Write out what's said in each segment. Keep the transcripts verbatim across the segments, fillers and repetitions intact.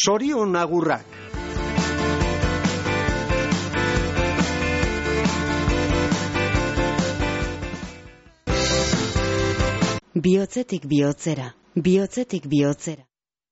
Sorion agurrak. Bihotzetik bihotzera, bihotzetik bihotzera.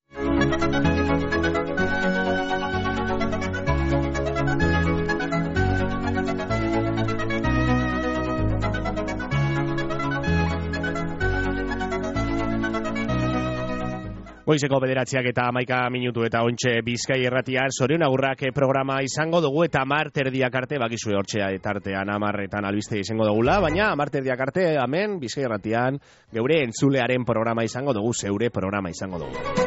Goizeko bederatziak eta hamaika minutu eta ontxe Bizkai Irratian Sorion agurrak programa izango dugu eta hamar terdiak arte, bakizue hortxea etartean hamarretan albiste izango dugula, baina hamar terdiak arte hemen Bizkai Irratian geure entzulearen programa izango dugu, zeure programa izango dugu.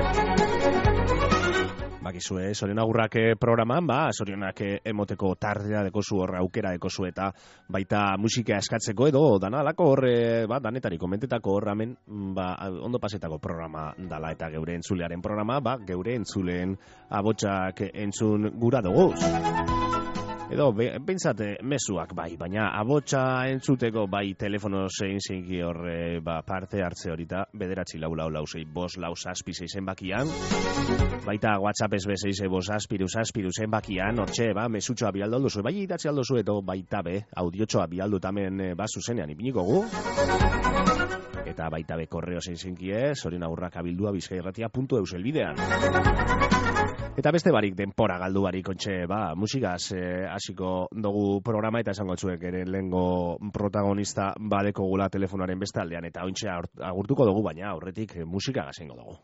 Bakizue, Sorion agurrak programan, ba, Sorionak emoteko tardea dekozu horre aukera dekozu eta baita musika eskatzeko edo danalako horre, ba, danetari komentetako horramen, ba, ondo pasetako programa dala eta geure entzulearen programa, ba, geure entzuleen abotsak entzun gura dugu. Edo, bentsate mezuak bai, baina abotsa entzuteko bai telefono zein zeinki horre ba, parte hartze horita, bederatzi lau lau lau zei, bos lau zazpi zeizen bakian, baita WhatsApp ez bezeize bos aspiru zazpiru zen bakian, hortxe, ba, mesutxoa bialdo aldozu, bai idatzi aldozu, edo baita be, audiotxoa bialdo tamen ba, zuzenean ipiniko gu. Eta baita be korreo zein zeinkie, Sorion agurrak abildua bizkairratia puntu eus elbidean. Eta beste barik denpora galdu barik ontxe, ba, musikaz eh, hasiko dugu programa eta esango txuek ere lehengo protagonista badeko gula telefonaren beste aldean eta ontxe agurtuko dugu, baina aurretik musika gazengo dugu.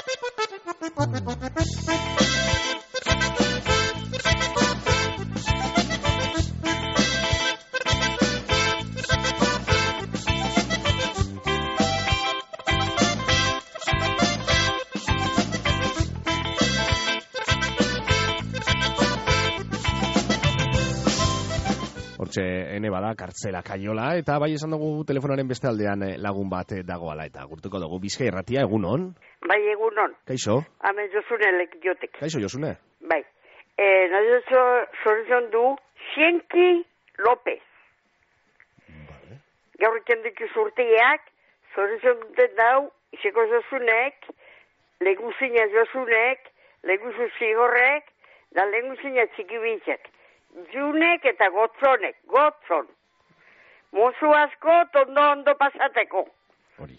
Hortxe, ene bada, kartzela kaiola, eta bai esan dugu telefonaren beste aldean lagun bat dagoala, eta gurtuko dugu Bizkai Irratia, egunon? Bai, egunon. Kaixo? Hemen Josune lekiotek. Kaixo, Josune? Bai. E, nahi sorion du, Xienki López. Vale. Gaur ikendik urteak, sorion duten dau, iseko Josunek, leguzina Josunek, leguzu zigorrek, da leguzina txikibitzek. Junek eta gotzonek, gotzon. Mozu asko, tondo ondo pasateko. Hori.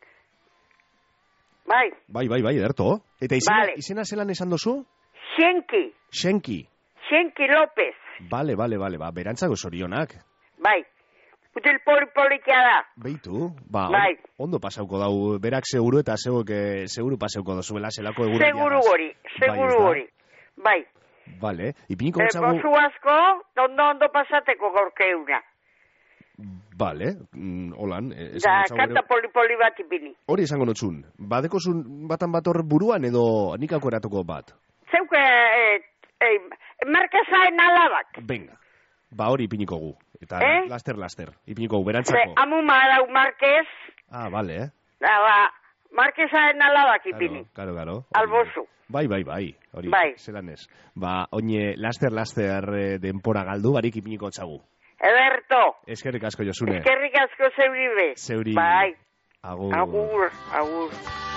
Bai. Bai, bai, bai, ederto. Eta izena, vale. izena zelan esan dozu? Xienki. Xienki. Xienki López. Bale, bale, bale, ba, berantzago Sorionak. Bai. Util poli-polikia da. Beitu, ba, bai. Ondo pasauko dau, berak seguru eta seguru, seguru pasauko dozuela zelako egura. Seguru hori, seguru bai, hori. Bai. Vale, ipiniko e, etzagu... Bozu asko, ondo ondo pasateko gorkeuna. Vale, mm, holan... Eh, da, kanta poli-poli bat ipini. Hori esango notxun, badekozun batan bat hor buruan edo nik aukeratuko bat? Zeuke, e, e, markezaen alabak. Venga, ba hori ipiniko gu. Eta eh? laster, laster, ipiniko gu, berantzako. Amu marau markez. Ah, vale, eh? Da, ba, markezaen alabak ipini. Karo, karo. Albozu. Bai, bai, bai, hori, bai. Zelan ez. Ba, oine, laster, laster eh, denpora galdu, barik ipiniko txagu. Eberto. Eskerrik asko, Josune. Eskerrik asko zeuribe. Zeuri. Bai. Agur. Agur, agur.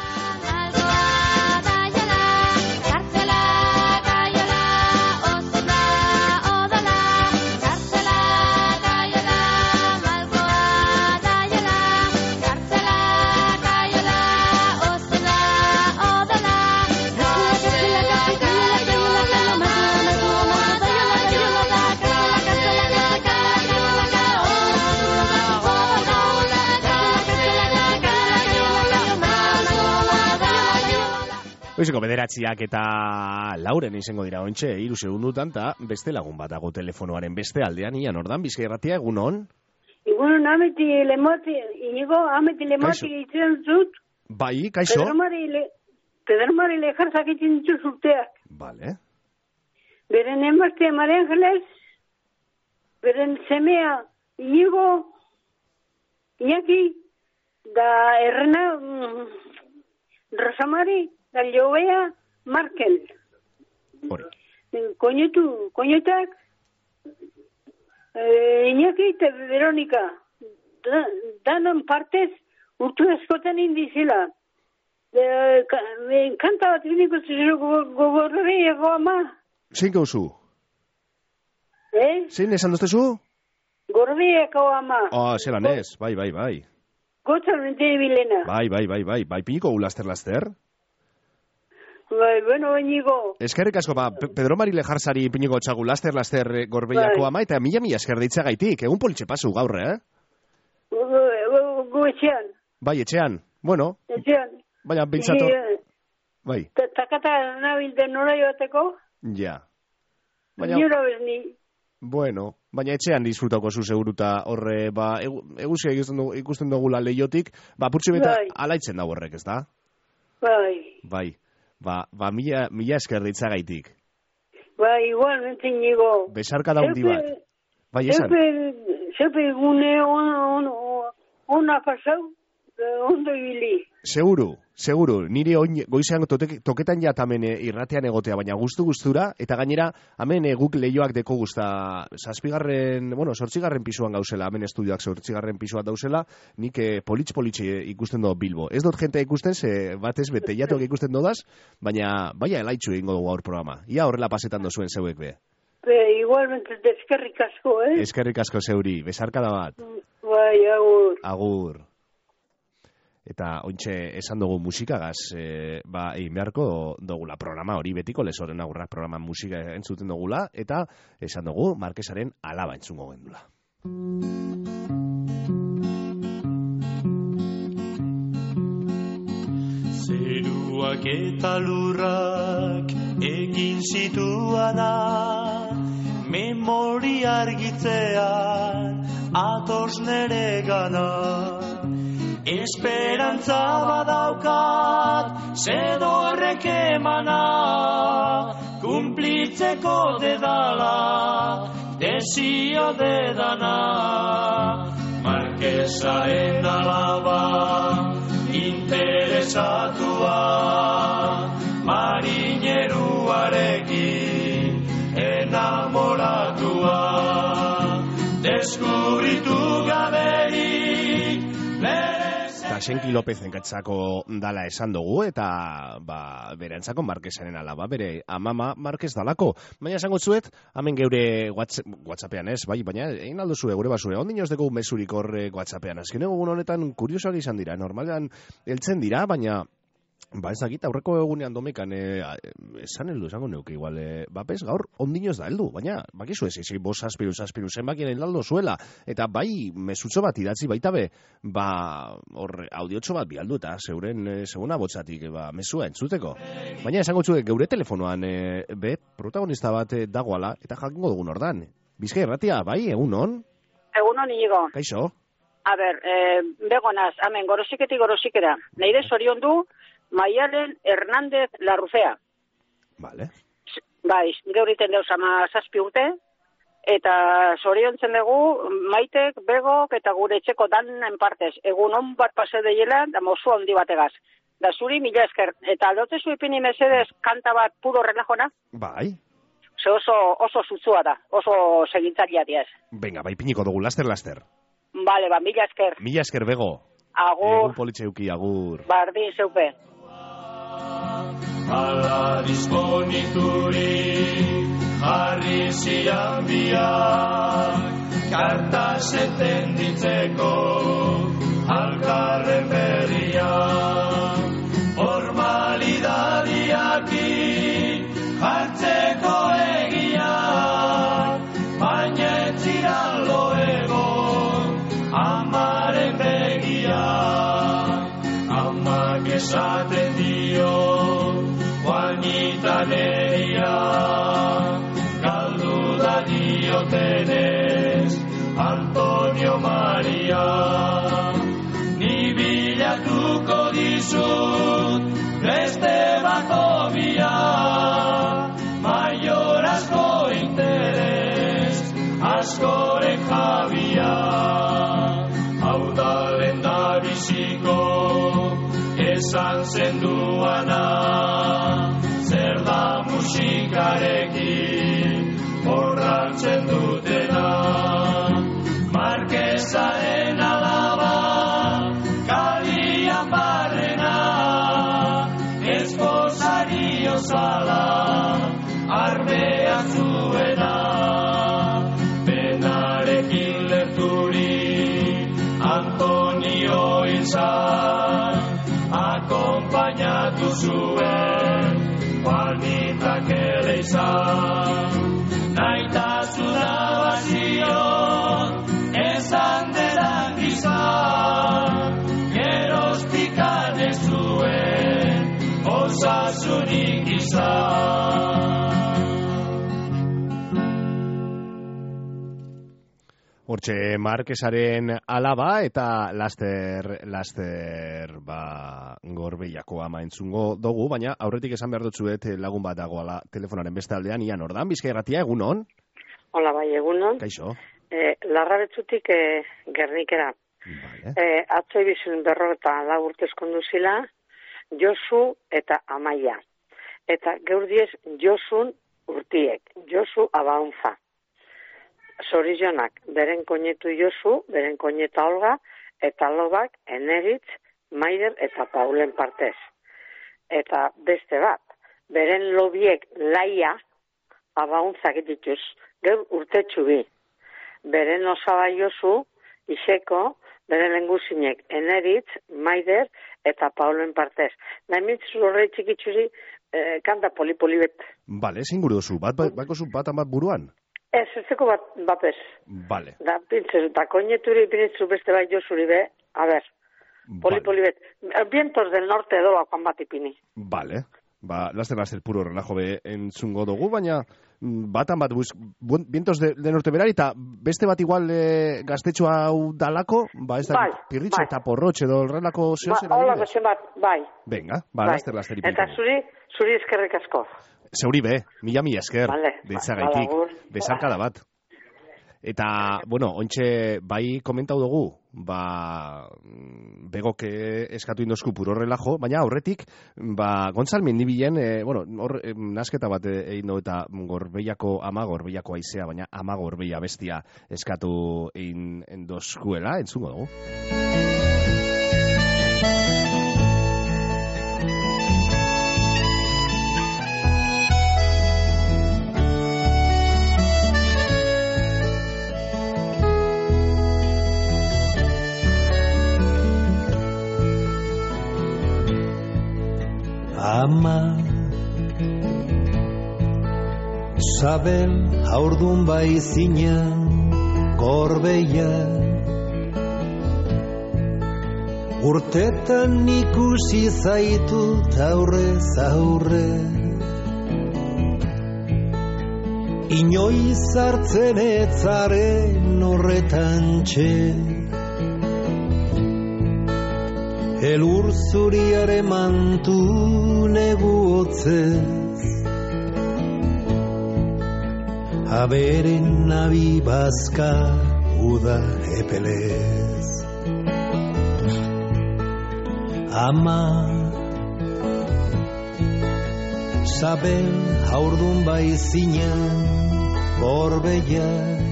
Oizeko bederatziak eta lauren izango dira ontxe, hiru segundutan, eta beste lagun bat dago telefonoaren beste aldean, ian ordan, Bizkai Irratia, egunon? Egunon, ameti lemoti, inigo, ameti lemoti itzen zut. Bai, kaixo? Pedramari lejarzak itzen zut zurteak. Vale. Beren emazte Maria Angeles, beren semea inigo, Iñaki, da errena mm, Rosamari, da Llobea Markel. Hori. Koñetu, koñetak, eh, Iñaki eta Veronika, da, danon partez urtu eskotan indizela. Eh, ka- eh, Kanta bat biniko zuzu gogorriako ama. Zein gauzu? Eh? Zein esan doztezu? Gorriako ama. Ah, zelan ez, bai, bai, bai. Gotzan mente bilena. Bai, bai, bai, bai, bai, piniko gu laster-laster. Bai, bueno, bainigo. Eskerrik asko, ba, Pe- Pedro Marile Jarsari piniko txagu laster-laster gorbeiako Bai. ama, eta mila-mila esker deitzagaitik, egun politxe pasu gaur, eh? Gu etxean. Bai, etxean, bueno, Etxean. baina bintzatu, Ni, bai, eh, Takata nabilten nora joateko. ja. Baina, Nira bez ni. bueno, baina etxean disfrutako zu seguruta horre, ba, egu- eguzia ikusten dugu, ikusten dugula leiotik, ba, purtsu beta Bai. alaitzen da horrek, ez da? Bai. Bai, ba, ba mila, mila esker deitzagaitik. Bai, igualmente nigo. Besarka da hundi bat. Bai, esan? Zepe, zepe gune on, on, on, ona pasau, eh, ondo ibili. Seguru, seguru, niri oin goizean totek, toketan ja tamen eh, irratean egotea, baina guztu guztura, eta gainera, hemen eh, guk lehioak deko guzta, zazpigarren, bueno, sortzigarren pisuan gauzela, hemen estudioak sortzigarren pisuan dauzela, nik eh, politx-politx eh, ikusten do Bilbo. Ez dut jentea ikusten, ze batez bete jatuak ikusten dodaz, baina, baina elaitxu egingo dugu aur programa. Ia horrela pasetan dozuen zeuek be. Be, igualmente deskerrik asko, eh? Eskerrik asko zeuri, besarkada bat. Bai, agur. Agur. Eta ointxe esan dugu musikagaz, e, ba, egin beharko dugula programa hori betiko lezoren agurrak programa musika entzuten dugula, eta esan dugu Markesaren alaba entzungo gendula. Zeruak eta lurrak egin zituana, memoria argitzean atos nere gana. Esperantza badaukat, zedo horrek emana, kumplitzeko dedala, desio dedana. Markesaren alaba, interesatua, marineruarekin enamoratua, deskubritu gaberik, Eta Xenki López enkatzako dala esan dugu, eta ba, berantzako Markesaren alaba, bere amama Markes dalako. Baina esango zuet, hemen geure WhatsAppean ez, bai, baina egin aldo zure, gure basure, ondino ez dugu mesurik horre WhatsAppean. Azken egun honetan kuriosoak izan dira, normalean heltzen dira, baina ba ez dakit, aurreko egunean domekan e, esan heldu, esango neuke igual, e, ba bez, gaur ondino ez da heldu, baina bakizu ez, ezi, bos aspiru, aspiru, zenbakien helaldo zuela, eta bai, mesutxo bat idatzi baita be, ba, hor, audiotxo bat bialdu, eta zeuren, e, seguna botzatik, ba, mesua entzuteko. Baina esango txuek, geure telefonoan, e, be, protagonista bat e, dagoala, eta jakingo dugun ordan. Bizkai erratia, bai, egun hon? Egun hon inigo. Kaixo? A ber, eh, begonaz, amen, gorosiketik gorosikera. Neire sorion du, Maialen Hernández Larrufea. Vale. Bai, geuriten deus ama zazpi urte, eta zoriontzen dugu Maitek, Begok eta gure etxeko danen partez. Egun on bat pase deiela, da mozu handi bategaz. Da zuri mila esker. Eta aldote zu ipini mesedez kanta bat puro relajona? Bai. Ze oso, oso zutzua da, oso segintzaria diaz. Venga, bai piniko dugu, laster, laster. Bale, ba, mila esker. Mila esker bego. Agur. Egun politxeuki, agur. Bardin zeupe. Ala disponituri jarri zian biak, karta zeten ditzeko alkarren berriak, formalidadiakin jartzeko egiak, baina ez ziran lo egon amaren begiak, amak esaten dio Juanita neria, galdu da diotenez, Antonio Maria. Ni bilatuko dizut, beste bat hobia, maior asko interes, askoren jabia. Hau da lenda biziko, esan zenduana, zer da musikarekin borratzen dutena. Markesaren alaba, kalian barrena, zala, armea zuena, penarekin lerturi, Antonio izan, akompainatu zuen, Juanitak ere izan, naitasuna bazio, esan dedan gizan, geroztikan ez zuen, osasunik izan. Hortxe Marquesaren alaba eta laster, laster, ba, Gorbeiako ama entzungo dugu, baina aurretik esan behar dutzuet lagun bat dagoala telefonaren beste aldean, Ian Ordan, Bizkai Irratia, egunon? Hola, bai, egunon. Kaixo. Eh, Larrabetzutik eh, Gernikera. Vale. Eh, atzo ibizun berro eta lau urtez konduzila, Josu eta Amaia. Eta gaur diez Josun urtiek, Josu Abaunza. Zorizionak, beren koinetu Josu, beren koineta Olga, eta lobak Eneritz, Maider eta Paulen partez. Eta beste bat, beren lobiek Laia, Abauntzak dituz, gaur urtetxu bi. Beren osaba Josu, Iseko, beren lenguzinek Eneritz, Maider eta Paulen partez. Naimitzu horre txikitxuri eh, kanta poli-poli bet. Bale, zein gure dozu, bat, bat, bako zu bat amat buruan? Ez, ez zeko bat, bat ez. Bale. Da, pintzez, da koineturi pinitzu beste bai Josuri be, a ber, poli-poli bet. Vientos del norte edo bakoan bat ipini. Bale. Ba, laster laster puro relajo be entzungo dugu, baina batan bat buz, vientos de, de norte berari, eta beste bat igual e, gaztetxo hau dalako, ba ez da, bai, pirritxo bai. eta porrotxe edo horrelako zeo Ba, zera hola, dibidez? beste bat, bai. Venga, ba, bai. laster laster ipinko. Eta zuri, zuri eskerrik asko. Zeuri be, mila mila esker, Vale, detzagaitik, ba, besarkada bat. Eta, bueno, ontxe bai komentau dugu, ba, begok eskatu indosku puro relajo, baina aurretik, ba, Gontzal Mendibilen, e, bueno, hor, e, nasketa bat egin du eta Gorbeiako ama, Gorbeiako aizea, baina ama Gorbeia bestia eskatu egin endoskuela, entzungo dugu. Ama Sabel haurdun bai zinen Gorbeia Urtetan ikusi zaitut aurrez aurre Inoiz hartzen etzaren horretan txe Elur zuriare mantu negu hotzez Aberen nabi bazka uda epelez Ama Sabel haurdun bai zinen Gorbeia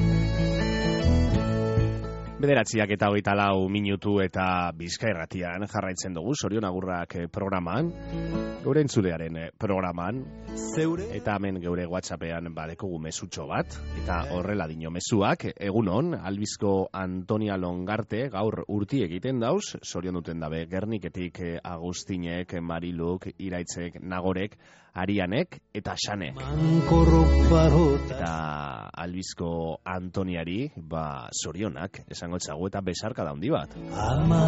Bederatziak eta hogeita lau minutu eta Bizkai Irratian jarraitzen dugu, Sorion Agurrak programan, geure entzulearen programan, Zeure? Eta hemen geure WhatsAppean badekugu mesutxo bat, eta horrela dino mezuak, egunon, Albizko Antonia Longarte gaur urti egiten dauz, Sorion duten dabe, Gerniketik Agustinek, Mariluk, Iraitzek, Nagorek, Arianek eta Xane. Eta Albizko Antoniari, ba, Sorionak, esango txagu eta besarka daundi bat. Ama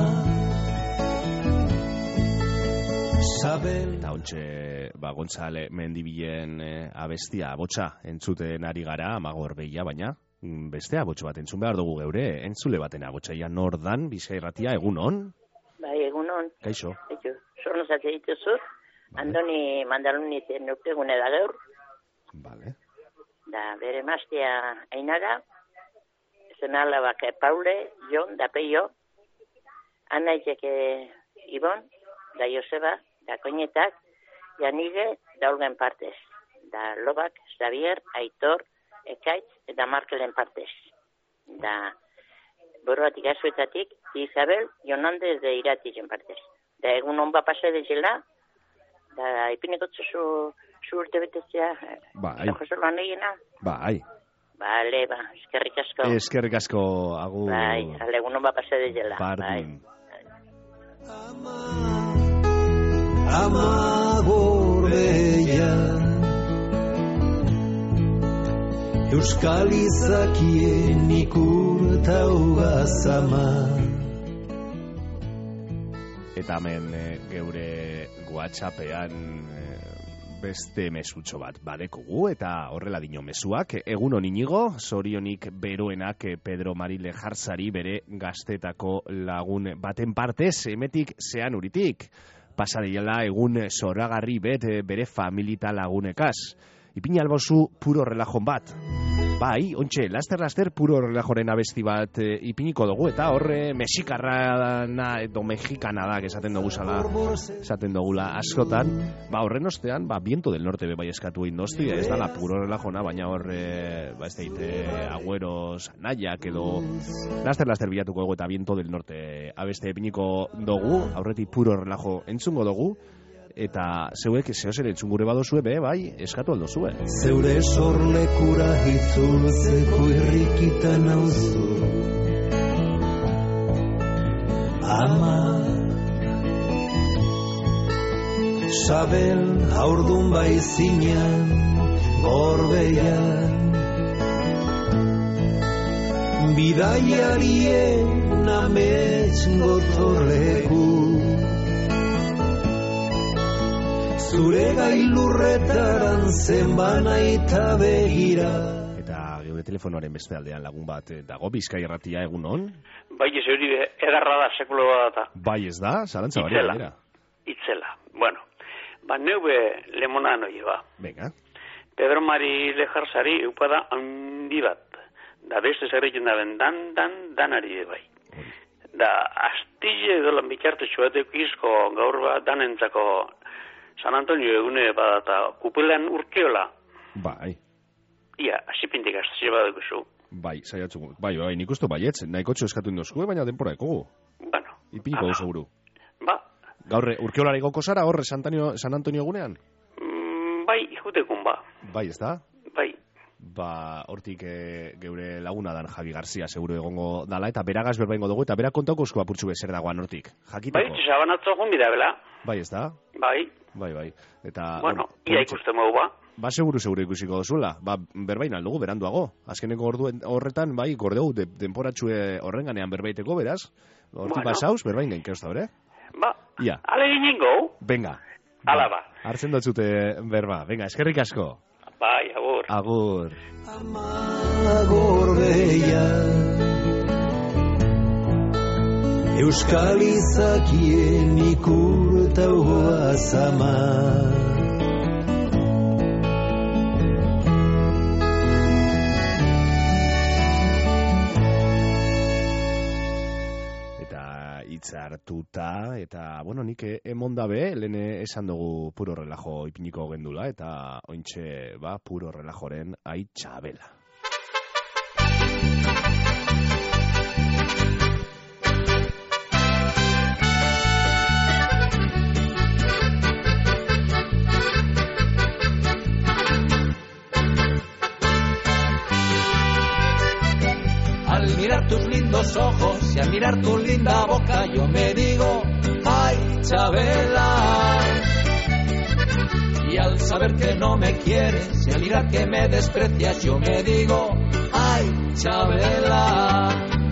Eta ontxe, ba, Gontzale Mendibilen e, abestia, abotsa, entzuten ari gara, ama Gorbeia, baina beste abotxo bat entzun behar dugu geure, entzule baten abotxaia Nordan, Bizkai Irratia, egunon? Bai, egunon. Kaixo. Kaixo. Zorno zate dituzut. Andoni mandaluni zen urtegune da gaur. Vale. Da bere maztea ainaga. Zen alabak Paule, Jon, da Peio. Anaitek Ibon, da Joseba, da Koinetak, Janige, da Olgen partez. Da Lobak, Xavier, Aitor, Ekaitz, eta Markelen partez. Da Boroatik azuetatik, Isabel, Jonandez de Iratizen partez. Da egun honba pase dezela, da ipineko txuzu Zurte betezia. Bai. Jose lan egina. Bai. Bale, ba, eskerrik asko. Eskerrik asko, agur. Bai, alegunon ba pase de jela. Bardin. Ama, ama gorbeia Euskal izakien ikurtauga zama. Eta hemen e, geure WhatsAppean e, beste mesutxo bat badekugu, eta horrela dino mesuak. Egun hon Inigo, zorionik beroenak Pedro Marile Jarzari bere gaztetako lagun baten partez, emetik zean uritik. Pasadeiala egun zoragarri bet bere familita lagunekaz. Ipini albozu puro relajon bat. Bai, ontxe, laster-laster puro relajoren abesti bat e, ipiniko dugu, eta horre mexikarrana edo mexikana da, esaten dugu zala, esaten dugula askotan. Ba, horren ostean, ba, Viento del Norte be bai eskatu egin dozti, ez da la puro relajona, baina horre, ba, ez deite, agüeros, nahiak edo, laster-laster bilatuko dugu eta Viento del Norte abeste ipiniko dugu, aurretik puro relajo entzungo dugu, eta zeuek zehozer entzungure badozue be, bai, eskatu aldo zue. Zeure sorlekura itzultzeko irrikitan nauzu. Ama, Sabel haurdun baizinan, gorbeian, bidaiarien amets gotorleku. Zure gailurretaran zenbana eta begira. Eta geure telefonoaren beste aldean lagun bat dago, Bizkai Irratia, egun hon? Bai, ez hori egarra da, sekulo da. Bai, ez da, zalantza baria. Itzela, itzela. Bueno, ba, neube lemonan hori, ba. Venga. Pedro Marile Jarzari upada handi bat. Da beste zerrekin da ben dan, dan, danari bai. Da, astille edo lan bitartu txuatek izko gaur bat danentzako San Antonio egune badata kupelan urkeola. Bai. Ia, asipintik astazio badakuzu. Bai, saiatzu. Bai, bai, nik uste baietz, nahiko txo eskatu indozue, baina denpora ekogu. Bueno. Ipiniko duzu buru. Ba. Gaur, urkeolari goko zara horre San Antonio, San Antonio egunean? Mm, bai, ikutekun ba. Bai, ez da? Bai. Ba, hortik e, geure laguna dan Javi Garzia seguro egongo dala, eta beragaz berbaingo dugu, eta berak kontauko esku apurtxu bezer dagoan hortik. Jakiteko. Bai, txabanatzo jumbida, bela. Bai, ez da? Bai. Bai, bai. Eta, bueno, or, ia ikusten mogu ba. Ba, seguru, seguru ikusiko dozula. Ba, berbain aldugu, beranduago. Azkeneko ordu horretan, bai, gordeu, de, denporatxue horren ganean berbaiteko, beraz. Hortik bueno. Basauz, berbain gain keuzta, bere? Ba, ia. Ale giningo. Venga. Ala ba. Hartzen dotzute berba. Venga, eskerrik asko. Bai, agur. Agur. Amagor beia Euskal izakien ikurtaua zama. Itzartuta, eta, bueno, nik emondabe, lehen esan dugu puro relajo ipiniko gendula, eta ointxe, ba, puro relajoren aitxabela. Al mirar tus lindos ojos y al mirar tu linda boca yo me digo, ay, Chabela. Y al saber que no me quieres y al mirar que me desprecias yo me digo, ay, Chabela.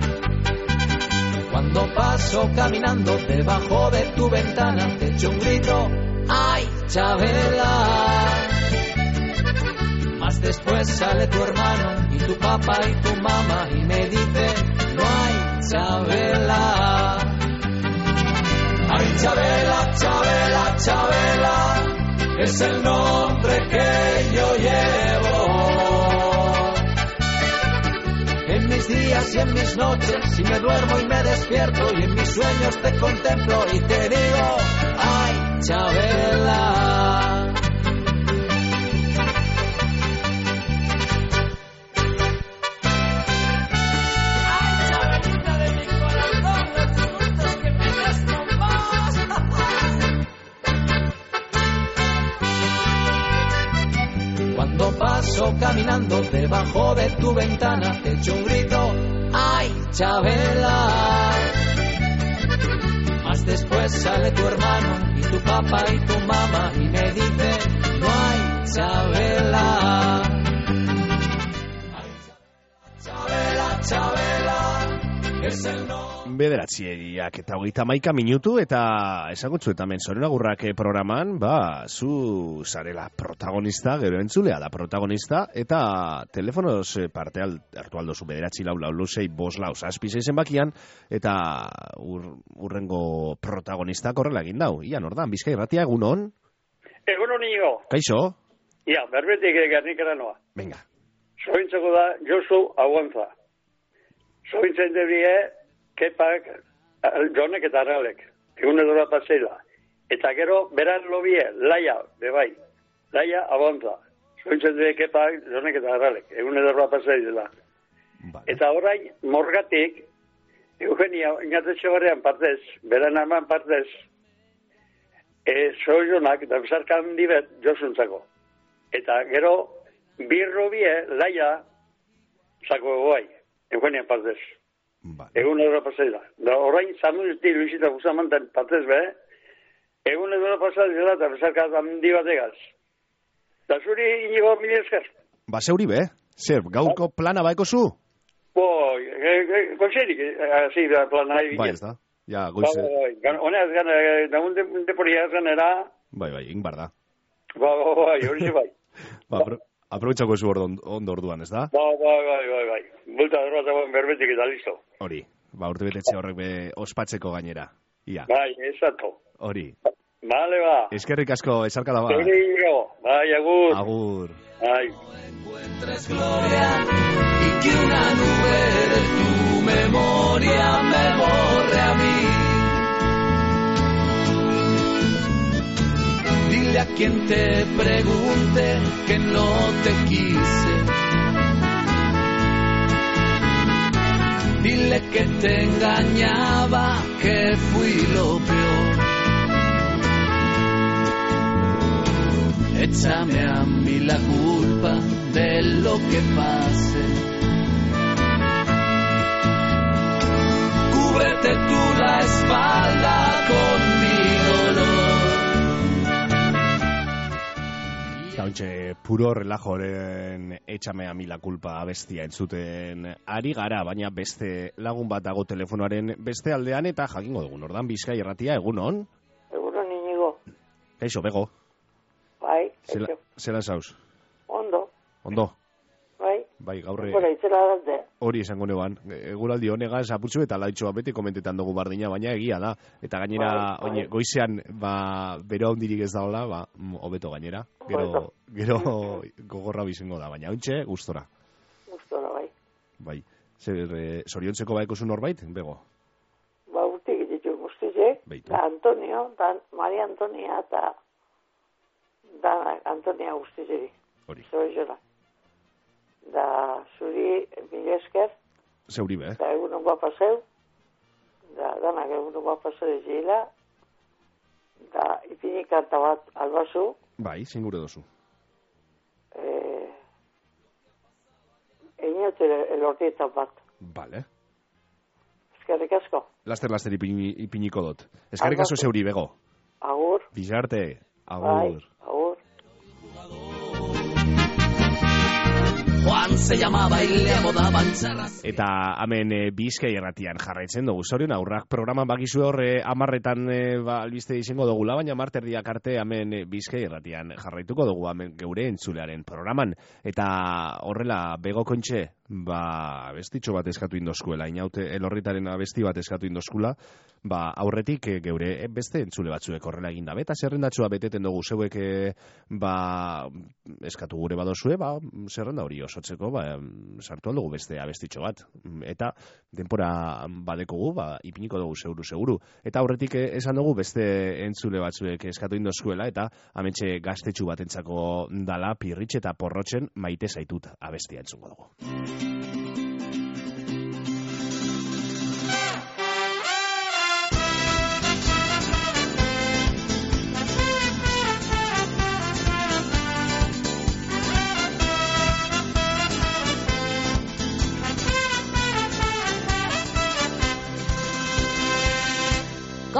Cuando paso caminando debajo de tu ventana te echo un grito, ay, Chabela. Más después sale tu hermano y tu papá y tu mamá y me dice, no hay Chabela. Ay, Chabela, Chabela, Chabela, es el nombre que yo llevo. En mis días y en mis noches, si me duermo y me despierto y en mis sueños te contemplo y te digo, ay, Chabela. caminando debajo de tu ventana, te echo un grito, ¡ay, Chabela! Más después sale tu hermano y tu papá y tu mamá y me dice, no hay Chabela. Ay, Chabela, Chabela, es el no. Bederatziak eta hogeita maika minutu eta esagutzu eta men Soren Agurrak programan, ba, zu zarela protagonista, gero entzulea da protagonista, eta telefonoz parte hartu aldozu bederatzi lau lau lusei bos lau zazpi zeizen bakian, eta ur, urrengo protagonista korrela egin dau. Ian, ordan, Bizkai Irratia, egun hon? Egun hon nigo. Kaixo? Ia, berbetik gernikara noa. Venga. Sointzako da Josu Aguantza. Sointzen debie kepak, jonek eta arralek, egun edora paseila. Eta gero, beran lobie, laia, bebai, laia abontza. Sointzen dure kepak, jonek eta arralek, egun edora paseila. Vale. Eta orain, morgatik, Eugenia, inatetxe horrean partez, beran aman partez, e, soizonak, eta bizarkan dibet, josuntzako. Eta gero, birrobie, laia, zako guai, Eugenia partez. Vale. Egun edora pasaila. Da orain Samuelti Luisita Busamantan partez be. Egun edora pasaila eta bezarka handi bategaz. Da zuri inigo mili esker. Ba zeuri be. Zer, gaurko plana baeko zu? Boi, konserik, hasi da plana nahi. Bai, ez da. Ja, goize. Bai, bai. Honez gana, nagun deporia zanera. Bai, bai, ingbar da. Bai, bai, hori bai. Ba, aprobetxako zu ondo orduan, ez da? Bai, bai, bai, bai, bai. Bulta derrotagoen berbetik eta listo. Hori, ba, urte betetxe horrek be ospatzeko gainera. Ia. Bai, esato. Hori. Vale, ba. Eskerrik asko, esarkada ba. Eskerrik bai, agur. Agur. Bai. Encuentres gloria y que una nube de tu memoria me borre a mí. Dile a quien te pregunte que no te quise. Dile que te engañaba, que fui lo peor. Échame a mí la culpa de lo que pase. Cúbrete tú la espalda con mi dolor. Hauntxe, puro relajoren etxame a mi la culpa abestia entzuten ari gara, baina beste lagun bat dago telefonoaren beste aldean eta jakingo dugun. Ordan Bizkai Irratia, egun hon? Egun hon inigo. Kaixo, bego. Bai, Zela, zela zauz? Ondo. Ondo? Bai. Bai, gaurre... Hora, itzela dante. Hori esango neuan. Eguraldi honegaz apurtxu eta laitxoa beti komentetan dugu bardina, baina egia da. Eta gainera, bai, oine, bai. Goizean, ba, bero handirik ez daola, ba, hobeto gainera. Gero, gero gogorra bizengo da, baina hontxe, gustora. Gustora, bai. Bai. Zer, e, zoriontzeko baeko zu norbait, bego? Ba, urtik ditu guztize. Da Antonio, da Maria Antonia eta da Antonia guztizeri. Hori. Zorizora. Da zuri mila esker. Zeuri be. Da egunon guapa zeu. Da danak egunon guapa zeu ezila. Da ipinik kanta bat albazu. Bai, zingure dozu. Eh, Einote elortietan bat. Vale. Eskerrik asko. Laster, laster ipini, ipiniko dut. Eskerrik asko zeuri bego. Agur. Bizarte. Agur. Bai, agur. Juan se llamaba y le apodaban Charras. Eta hemen e, Bizkai Irratian jarraitzen dugu. Zorion aurrak programan bakizu hor e, amarretan e, ba, albiste izango dugula, baina marterdiak arte hemen e, Bizkai Irratian jarraituko dugu hemen geure entzulearen programan. Eta horrela bego kontxe, ba, abestitxo bat eskatu indoskuela, inaute elorritaren abesti bat eskatu indoskula, ba, aurretik e, geure e, beste entzule batzuek horrela egin dabe, eta zerrendatxua beteten dugu zeuek e, ba, eskatu gure badozue, ba, zerrenda hori osotzeko, ba, sartu aldugu beste abestitxo bat, eta denpora badekogu, ba, ipiniko dugu seguru, seguru. Eta aurretik e, esan dugu beste entzule batzuek eskatu indoskuela, eta amentxe gaztetxu batentzako dala, pirritxe eta porrotzen maite zaitut abestia entzungo dugu.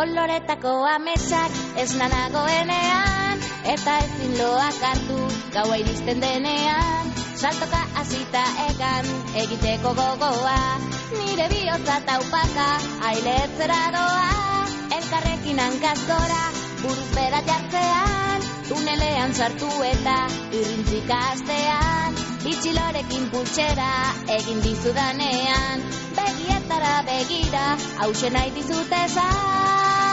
koloretako ametsak esna nagoenean, eta ezin loak hartu gaua iristen denean, saltoka hasita egan egiteko gogoa, nire bihotza taupaka ailetzera doa, elkarrekin hankaz gora buruz bera jartzean, tunelean sartu eta irrintzika astean, itxilorekin pultsera egin dizudanean, begietara begira hause nahi dizut esan.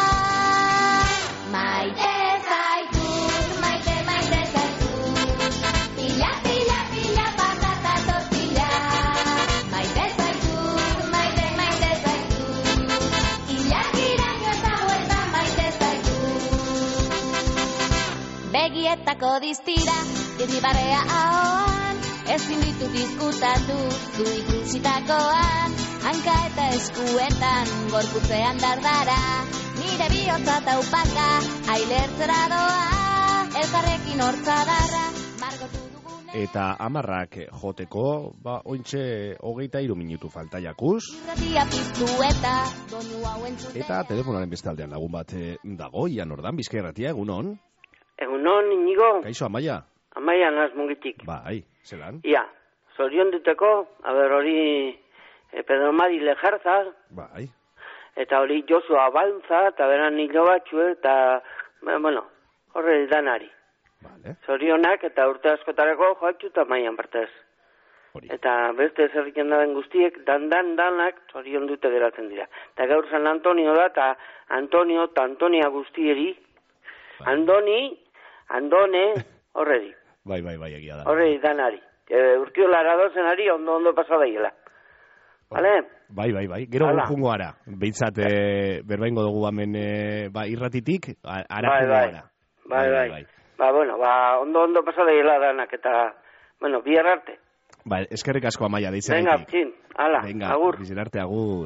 Maite zaitut, maite, maite zaitut, pila, pila, pila, patata tortilla. Maite zaitut, maite, maite zaitut, ilagiraino eta vuelta maite zaitut. Begietako distira, irribarrea ahoan, ezin ditut izkutatu, du ikusitakoan, hanka eta eskuetan, gorputzean dardara, nire bihotza taupaka, ailertzera doa, elkarrekin hortzadarra, margotu dugune. Eta amarrak joteko, ba, ointxe hogeita hiru minutu falta jakuz. Irratia piztu eta donu hau entzuten. Eta telefonaren bestaldean lagun bat eh, dago, Ian Ordan, Bizkaia Irratia, egunon. Egunon, Inigo. Kaixo, Amaia. Amaia naz mugitik. Bai, zelan? Ia, zorion duteko, haber hori e, Pedro Mari Lejarza. Bai. Eta hori Josu Abantza, eta beran hilo batxue, eta, bueno, horre danari. Vale. Zorionak eta urte askotarako joatxu eta maian partez. Hori. Eta beste zerriken daben guztiek, dan, dan, danak, zorion dute geratzen dira. Eta gaur San Antonio da, eta Antonio eta Antonia guztieri, bai. Andoni, Andone, horreri. Bai, bai, bai, egia da. Horreri danari. E, urkiolara dozenari ondo ondo pasadaiela. Vale? Bai, bai, bai. Gero jungo ara. Beitzat, e, berbaingo dugu hemen e, ba, irratitik, ara bai, jungo bai. ara. Bai, bai, bai. Ba, bueno, ba, ondo ondo pasadaiela danak eta, bueno, bihar arte. Ba, eskerrik asko Amaia, deitzen. Venga, txin, ala, Venga, agur. Bizien arte, agur.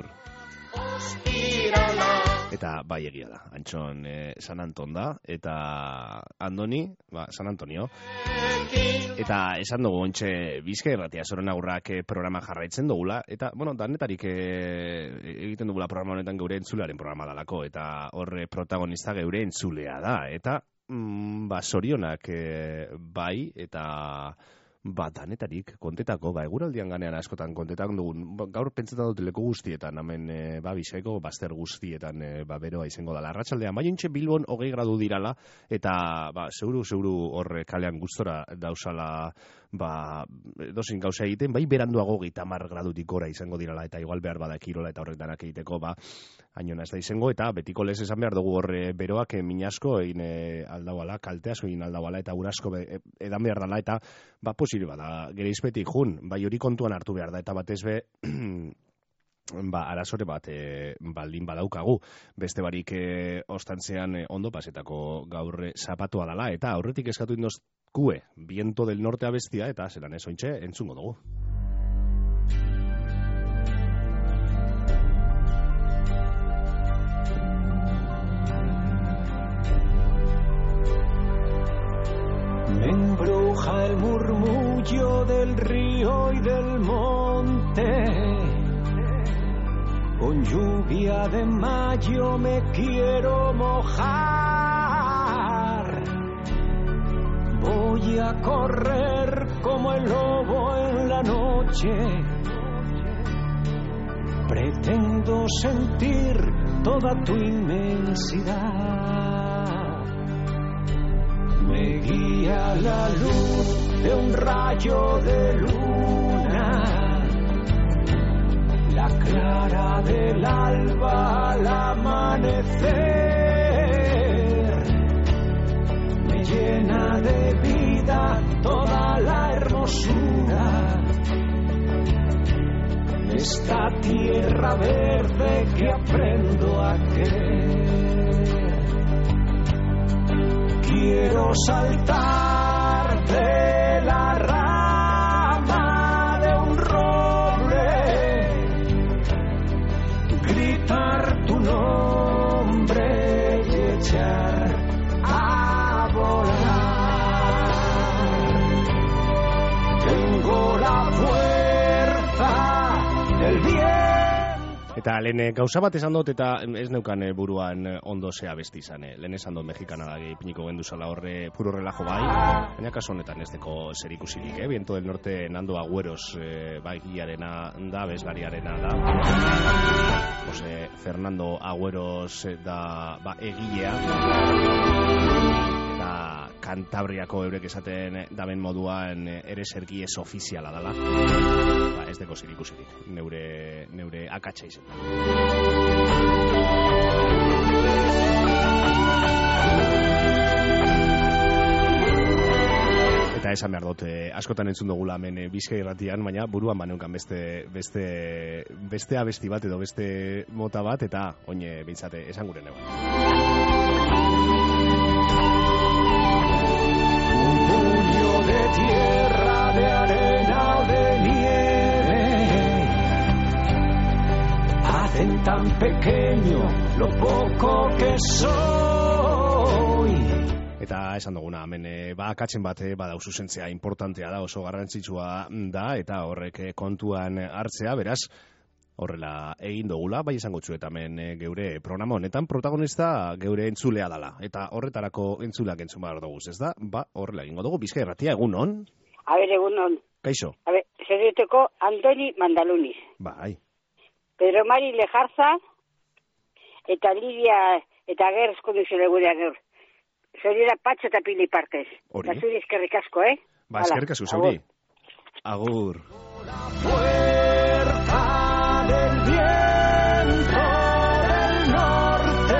Eta bai egia da, Antxon eh, San Anton da, eta Andoni, ba, San Antonio. Eta esan dugu ontxe Bizkaia Irratia Zoren Agurrak eh, programa jarraitzen dugula, eta, bueno, danetarik eh, egiten dugula programa honetan geure entzulearen programa dalako, eta horre protagonista geure entzulea da, eta mm, ba, zorionak eh, bai, eta ba, danetarik, kontetako, ba, eguraldian ganean askotan kontetan dugun, ba, gaur pentsetan dut leku guztietan, hemen, e, ba, Bizkaiko bazter guztietan, e, ba, beroa izango dela. Arratsaldean, maiontxe Bilbon hogei gradu dirala, eta, ba, zeuru, zeuru hor kalean gustora dausala, ba, dozin gauza egiten, bai beranduago geita mar gradutik gora izango dirala, eta igual behar bada kirola eta horrek danak egiteko, ba, hainona ez da izango, eta betiko lez esan behar dugu horre beroak e, minasko egin e, aldauala, kalte asko egin aldauala, eta urasko be, e, edan behar dala, eta, ba, posible bada, gereizpetik jun, bai hori kontuan hartu behar da, eta batez be, ba, arazore bat e, baldin badaukagu, beste barik e, ostantzean e, ondo pasetako gaur zapatua dala, eta aurretik eskatu indozkue, viento del norte abestia, eta zelan ez ointxe, entzungo dugu. Me embruja el murmullo del río y del monte. Con lluvia de mayo me quiero mojar. Voy a correr como el lobo en la noche. Pretendo sentir toda tu inmensidad. Me guía la luz de un rayo de luna, la clara del alba al amanecer. Me llena de vida toda la hermosura de esta tierra verde que aprendo a querer. Quiero saltar de la rama de un roble, gritar tu nombre y echar a volar. Tengo la fuerza del bien. Eta lehen gauza bat esan dut, eta ez neukan buruan ondo zea besti izan. Lehen esan dut Mexikana da piniko genduzala horre puro relajo bai. Baina kaso honetan ez deko zer ikusirik, eh? Viento del Norte Nando Agüeros eh, bai gilarena da, bezlariarena da. Jose Fernando Agüeros da ba, egilea. Eta Kantabriako eurek esaten daben moduan ere sergiez ofiziala dala. Ba, ez deko zer ikusirik, neure, neure akatsa izan. Eta esan behar dut, eh, askotan entzun dugula hemen eh, Bizkai irratian, baina buruan baneunkan beste, beste, beste abesti bat edo beste mota bat, eta oine bintzate esan gure neuen. De tierra, de arena o de nieve, hacen tan pequeño lo poco que soy. Eta esan duguna, hemen e, ba, akatzen bat e, bada zuzentzea importantea da, oso garrantzitsua da, eta horrek kontuan hartzea, beraz, horrela egin dugula, bai esango txuet hemen e, geure programa honetan protagonista geure entzulea dala. Eta horretarako entzuleak entzun behar dugu, ez da? Ba, horrela egingo dugu, Bizkai irratia, egun hon? A ber, egun hon. Kaixo? A ber, zer diteko Antoni Mandaluniz. Bai. Pedro Mari Lejarza, eta Lidia, eta Gerrezko duzule gurea gaur. Zoriera patxo eta pili partez. Hori? Eta zuri eskerrik asko, eh? Ba, eskerrik asko, zauri. Agur. Del viento del norte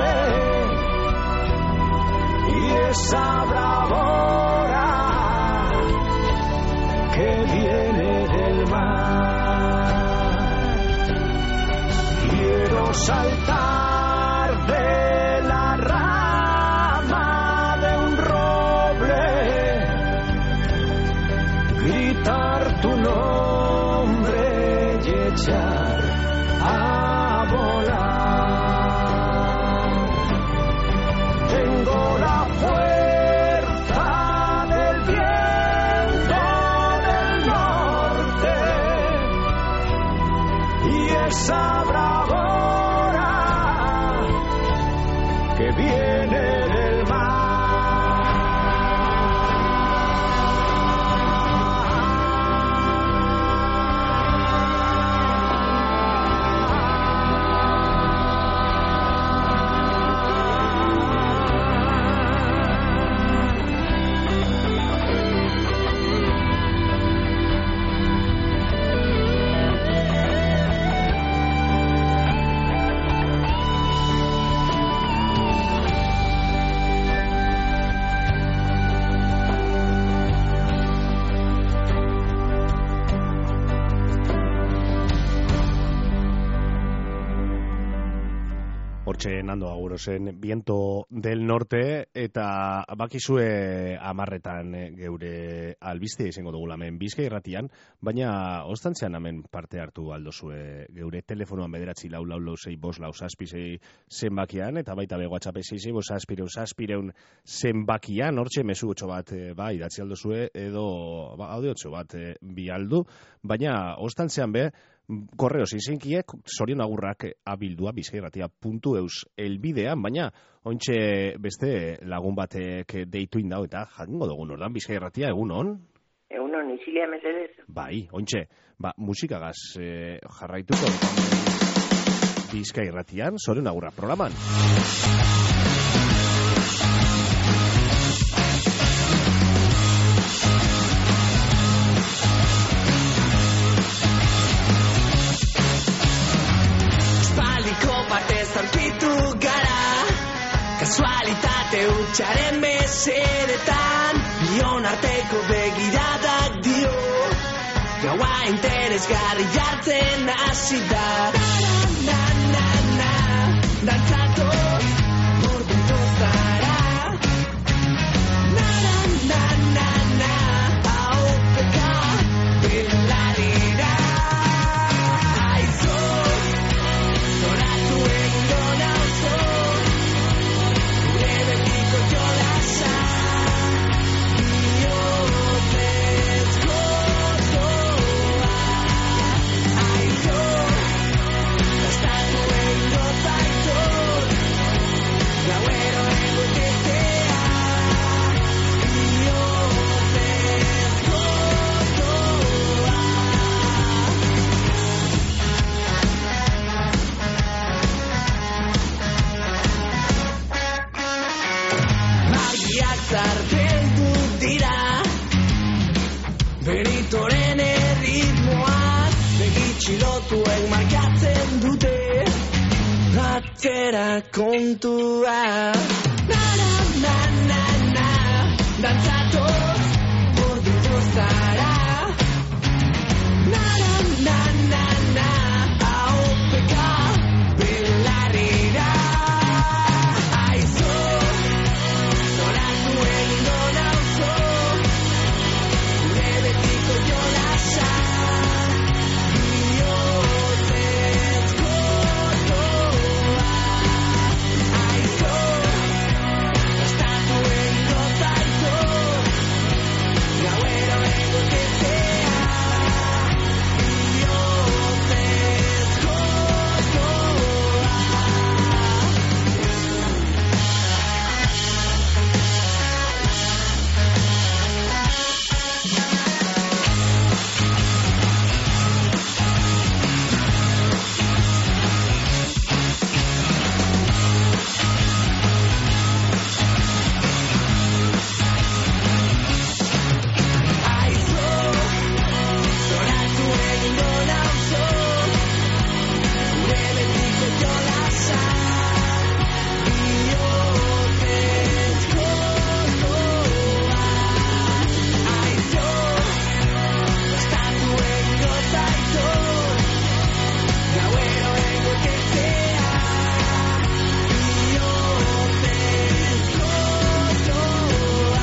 y esa bravura que viene del mar. Quiero saltar de la rama de un roble, gritar tu nombre y echar a volar. Tengo la fuerza del viento del norte y esa bravura que viene del mar. Hortxe Nando Agüerosen Viento del Norte, eta bakizue amarretan geure albiste izango dugula hemen Bizkai irratian, baina ostantzean hemen parte hartu aldozue geure telefonoan bederatzi lau lau lau sei bost lau zazpi sei zenbakian, eta baita be WhatsApp sei sei bost zazpireun zazpireun zenbakian, hortxe mezu otxo bat ba, idatzi aldozue, edo ba, audiotxo bat bi aldu, baina ostantzean be, korreo zinzinkiek, zorion agurrak abildua bizkairratia puntu eus elbidean, baina ointxe beste lagun batek deitu indau eta jakingo dugun ordan bizkairratia, egun hon? Egun hon, izilia mesedez. Bai, ointxe, ba, musikagaz eh, jarraituko bizkairratian, zorion agurrak programan. Kasualitate utxaren mesedetan, bion arteko begiradak dio, gaua interesgarri jartzen hasi da. Na, na, na, dantzatu, ordutu zara. Na, na, na, na, haupeka, belarira. Aizo, zoratu egingo nauzo. Stop. bazar beldu dira Benitoren erritmoak begitxilotuek markatzen dute Atera kontua Na na na na na Dantzatoz ordu gozara Na na na na na Ahopeka belarrira Aizo Zoratu egingo nauzo Gure betiko jolasa Bihotzez gozoa Aizo Estatu egingo zaito Gauero egotetzea Bihotzez gozoa Aizo Zoratu egingo nauzo Gure betiko jolasa Bihotzez gozoa Aizo Estatu egingo zaito Gauero egotetzea Bihotzez gozoa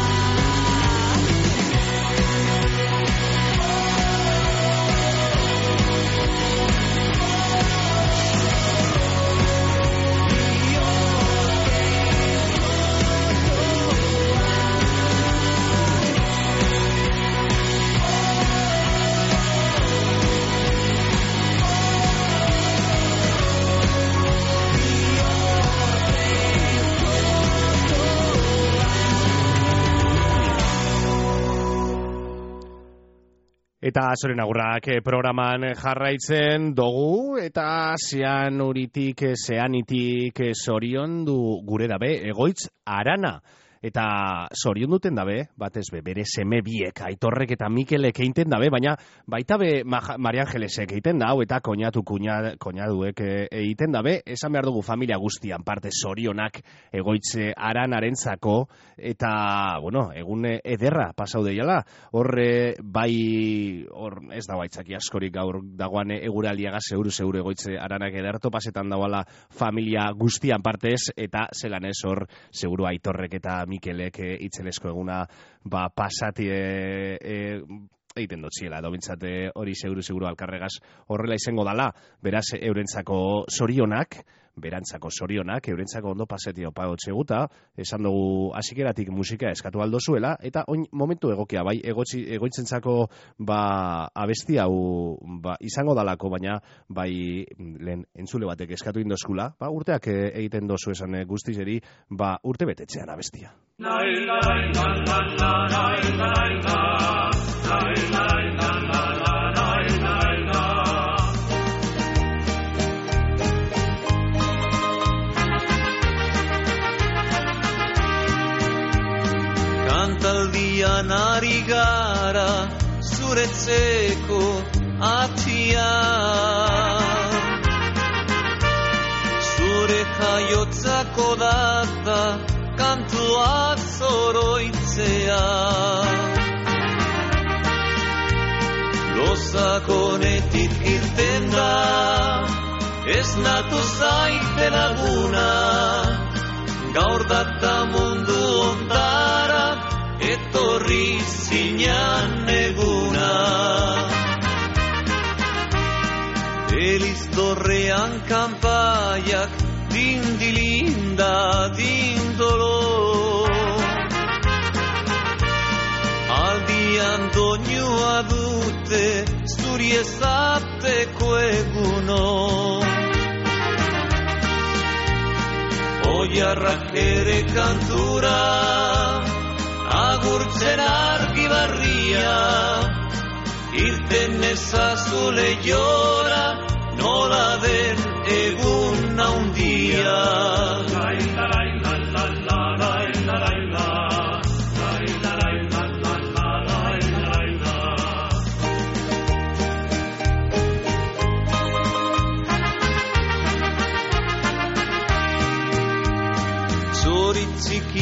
Eta zoren agurrak eh, programan jarraitzen dugu eta zean uritik, eh, zeanitik eh, zorion du gure dabe egoitz arana. Eta zorion duten dabe, batez be, bere seme biek, Aitorrek eta Mikelek egiten dabe, baina baita be Mari Angelesek egiten da, eta koñatu koñaduek egiten dabe, esan behar dugu familia guztian parte zorionak egoitze aranarentzako, eta, bueno, egun ederra pasau deiala, horre bai, hor ez da baitzaki askorik gaur dagoan eguraldiaga zeuru zeuru egoitze aranak ederto pasetan dagoala familia guztian partez, eta zelan ez hor, seguru Aitorrek eta Mikelek e, itzelesko eguna ba, pasati e, e, egiten dutziela, edo bintzate hori seguru seguru alkarregaz horrela izango dala, beraz eurentzako zorionak, berantzako zorionak, eurentzako ondo pasetia opagotxe guta, esan dugu hasikeratik musika eskatu aldo zuela, eta oin momentu egokia, bai, egotzi, egoitzentzako ba, abesti hau ba, izango dalako, baina bai lehen entzule batek eskatu indozkula, ba, urteak egiten dozu esan guztizeri, ba, urte betetzean abestia. Nai, nai, nai, nai, nai, nai, nai, nai, nai, nai, Kantaldian ari gara zuretzeko atia Zure jaiotzako data kantuak zoroitzea Lozakonetik irten da ez natu zaite laguna Gaur data mundu ondara etorri zinan eguna Eliztorrean kanpaiak dindilinda dindolo Aldian doinua dute zuri ezateko eguno Oiarrak ere kantura agurtzen argi barria irten ezazu lehiora nola den egun naundia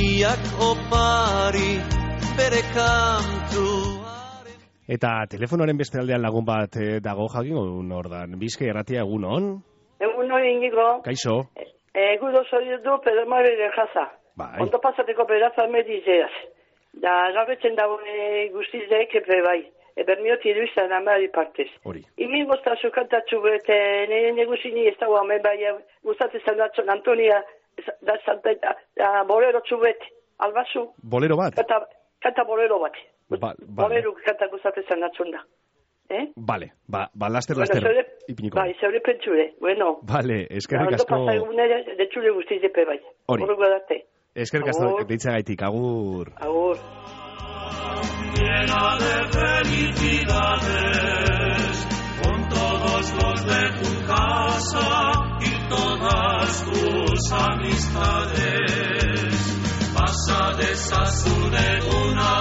biak opari bere kantu. Eta telefonoaren beste aldean lagun bat eh, dago jakingo nordan. Bizkai Irratia, egun on? Egun on, Inigo. Kaixo. Egun oso du, pero mare de jaza. Bai. Ondo pasateko beraza medizeaz. Da, gabetzen dago e, guztizek, epe bai. Eber mioti duizan amari partez. Hori. Imin goztazu kantatzu bete, nire neguzini ez dago amen bai, gustatzen datzon Antonia, da, da, da, da bolero txubet, albazu. Bolero bat? Kanta, kanta bolero bat. Ba, ba, bolero kanta gustatzen datzon da. Eh? Vale, ba, ba laster, Bueno, laster, zeure, ipiniko. bai, zeure pentsure, bueno. Vale, eskerrik asko. Ondo pasa egunera, detxule guztizepe bai. Hori. Horrego date. Eskerrik asko deitzagaitik, agur. Agur. Llena de felicidades, con todos los de tu casa y todas tus amistades. Pasa desazureguna,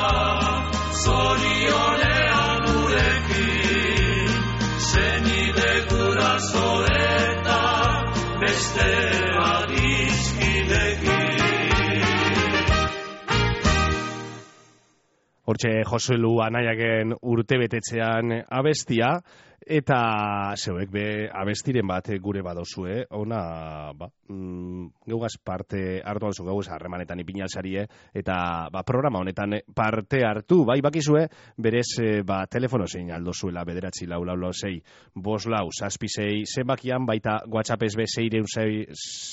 zorionean gurekin, senide guraso eta beste adiskidekin. Hortxe Joselu Anaiaken urte betetzean abestia, eta zeuek be abestiren bat gure badozue, ona, ba, mm, geugaz parte hartu alzu, geugaz harremanetan ipinalzarie, eta ba, programa honetan parte hartu, bai bakizue, berez, ba, telefono zein aldo zuela, bederatzi lau lau lau sei, bos lau, zazpi sei, zenbakian, baita WhatsApp ez be zeireun zei,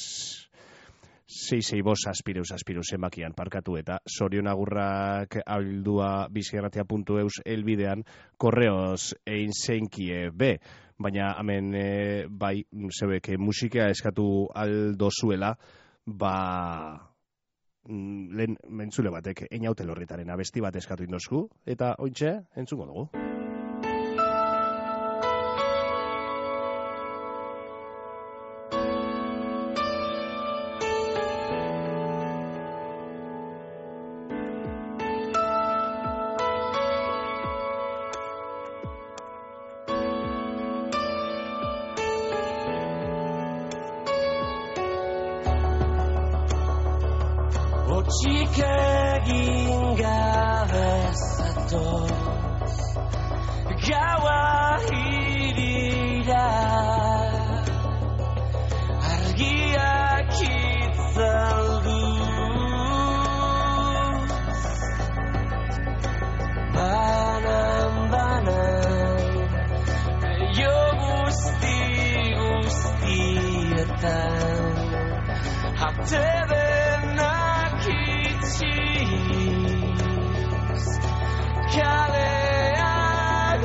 sei sei bos aspireu aspireu zenbakian parkatu eta Sorion agurrak aldua bizkerratia puntu eus elbidean korreoz egin zeinkie be, baina hemen e, bai zebek musika eskatu aldo zuela, ba lehen mentzule batek Einaute Lorritaren abesti bat eskatu indosku eta ointxe entzungo dugu. Otxik egin gabe zatoz, gaua hirira, argiak itzalduz, banan banan, jo guzti guztietan, hate denak itxiz, kaleak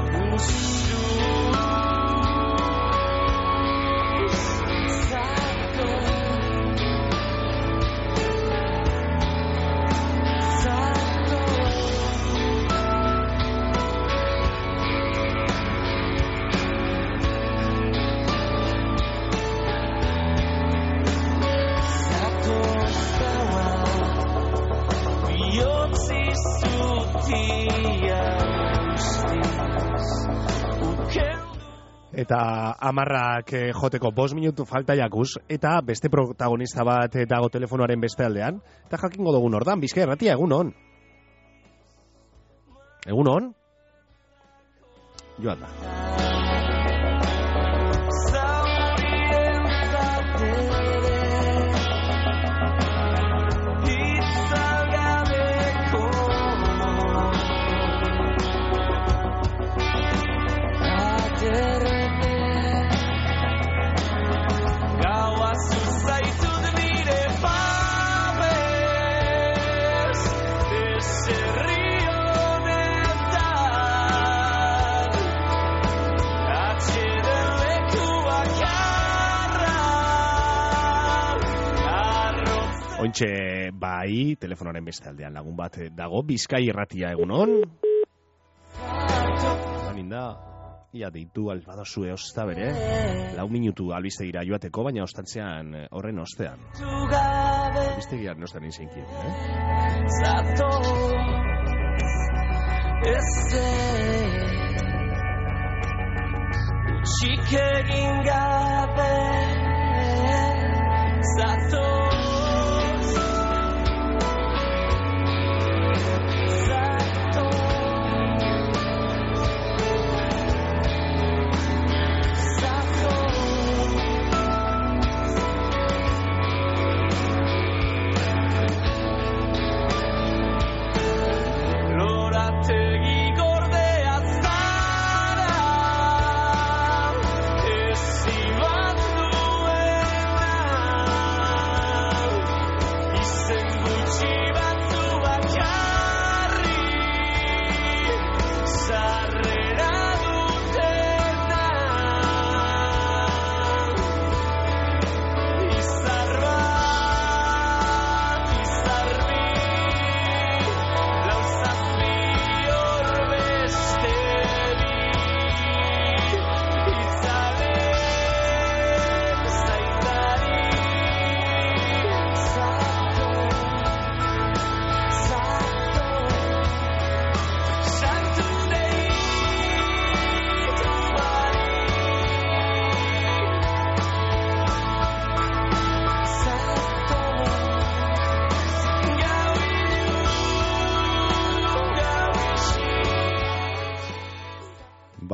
ustuz, zato, zato. Eta amarrak joteko bost minutu falta jakuz, eta beste protagonista bat dago telefonoaren beste aldean, eta jakingo dugun ordan, Bizkai Irratia, egun on. Egun on? Joan da. Ointxe, bai, telefonoaren beste aldean lagun bat dago, Bizkai Irratia, egunon? Baninda, ia deitu albadozue osta bere, lau minutu albistegira joateko, baina ostantzean horren ostean. Albistegiaren ostean inzeinkien, eh? Zato, eze, utxik egin gabe, zato,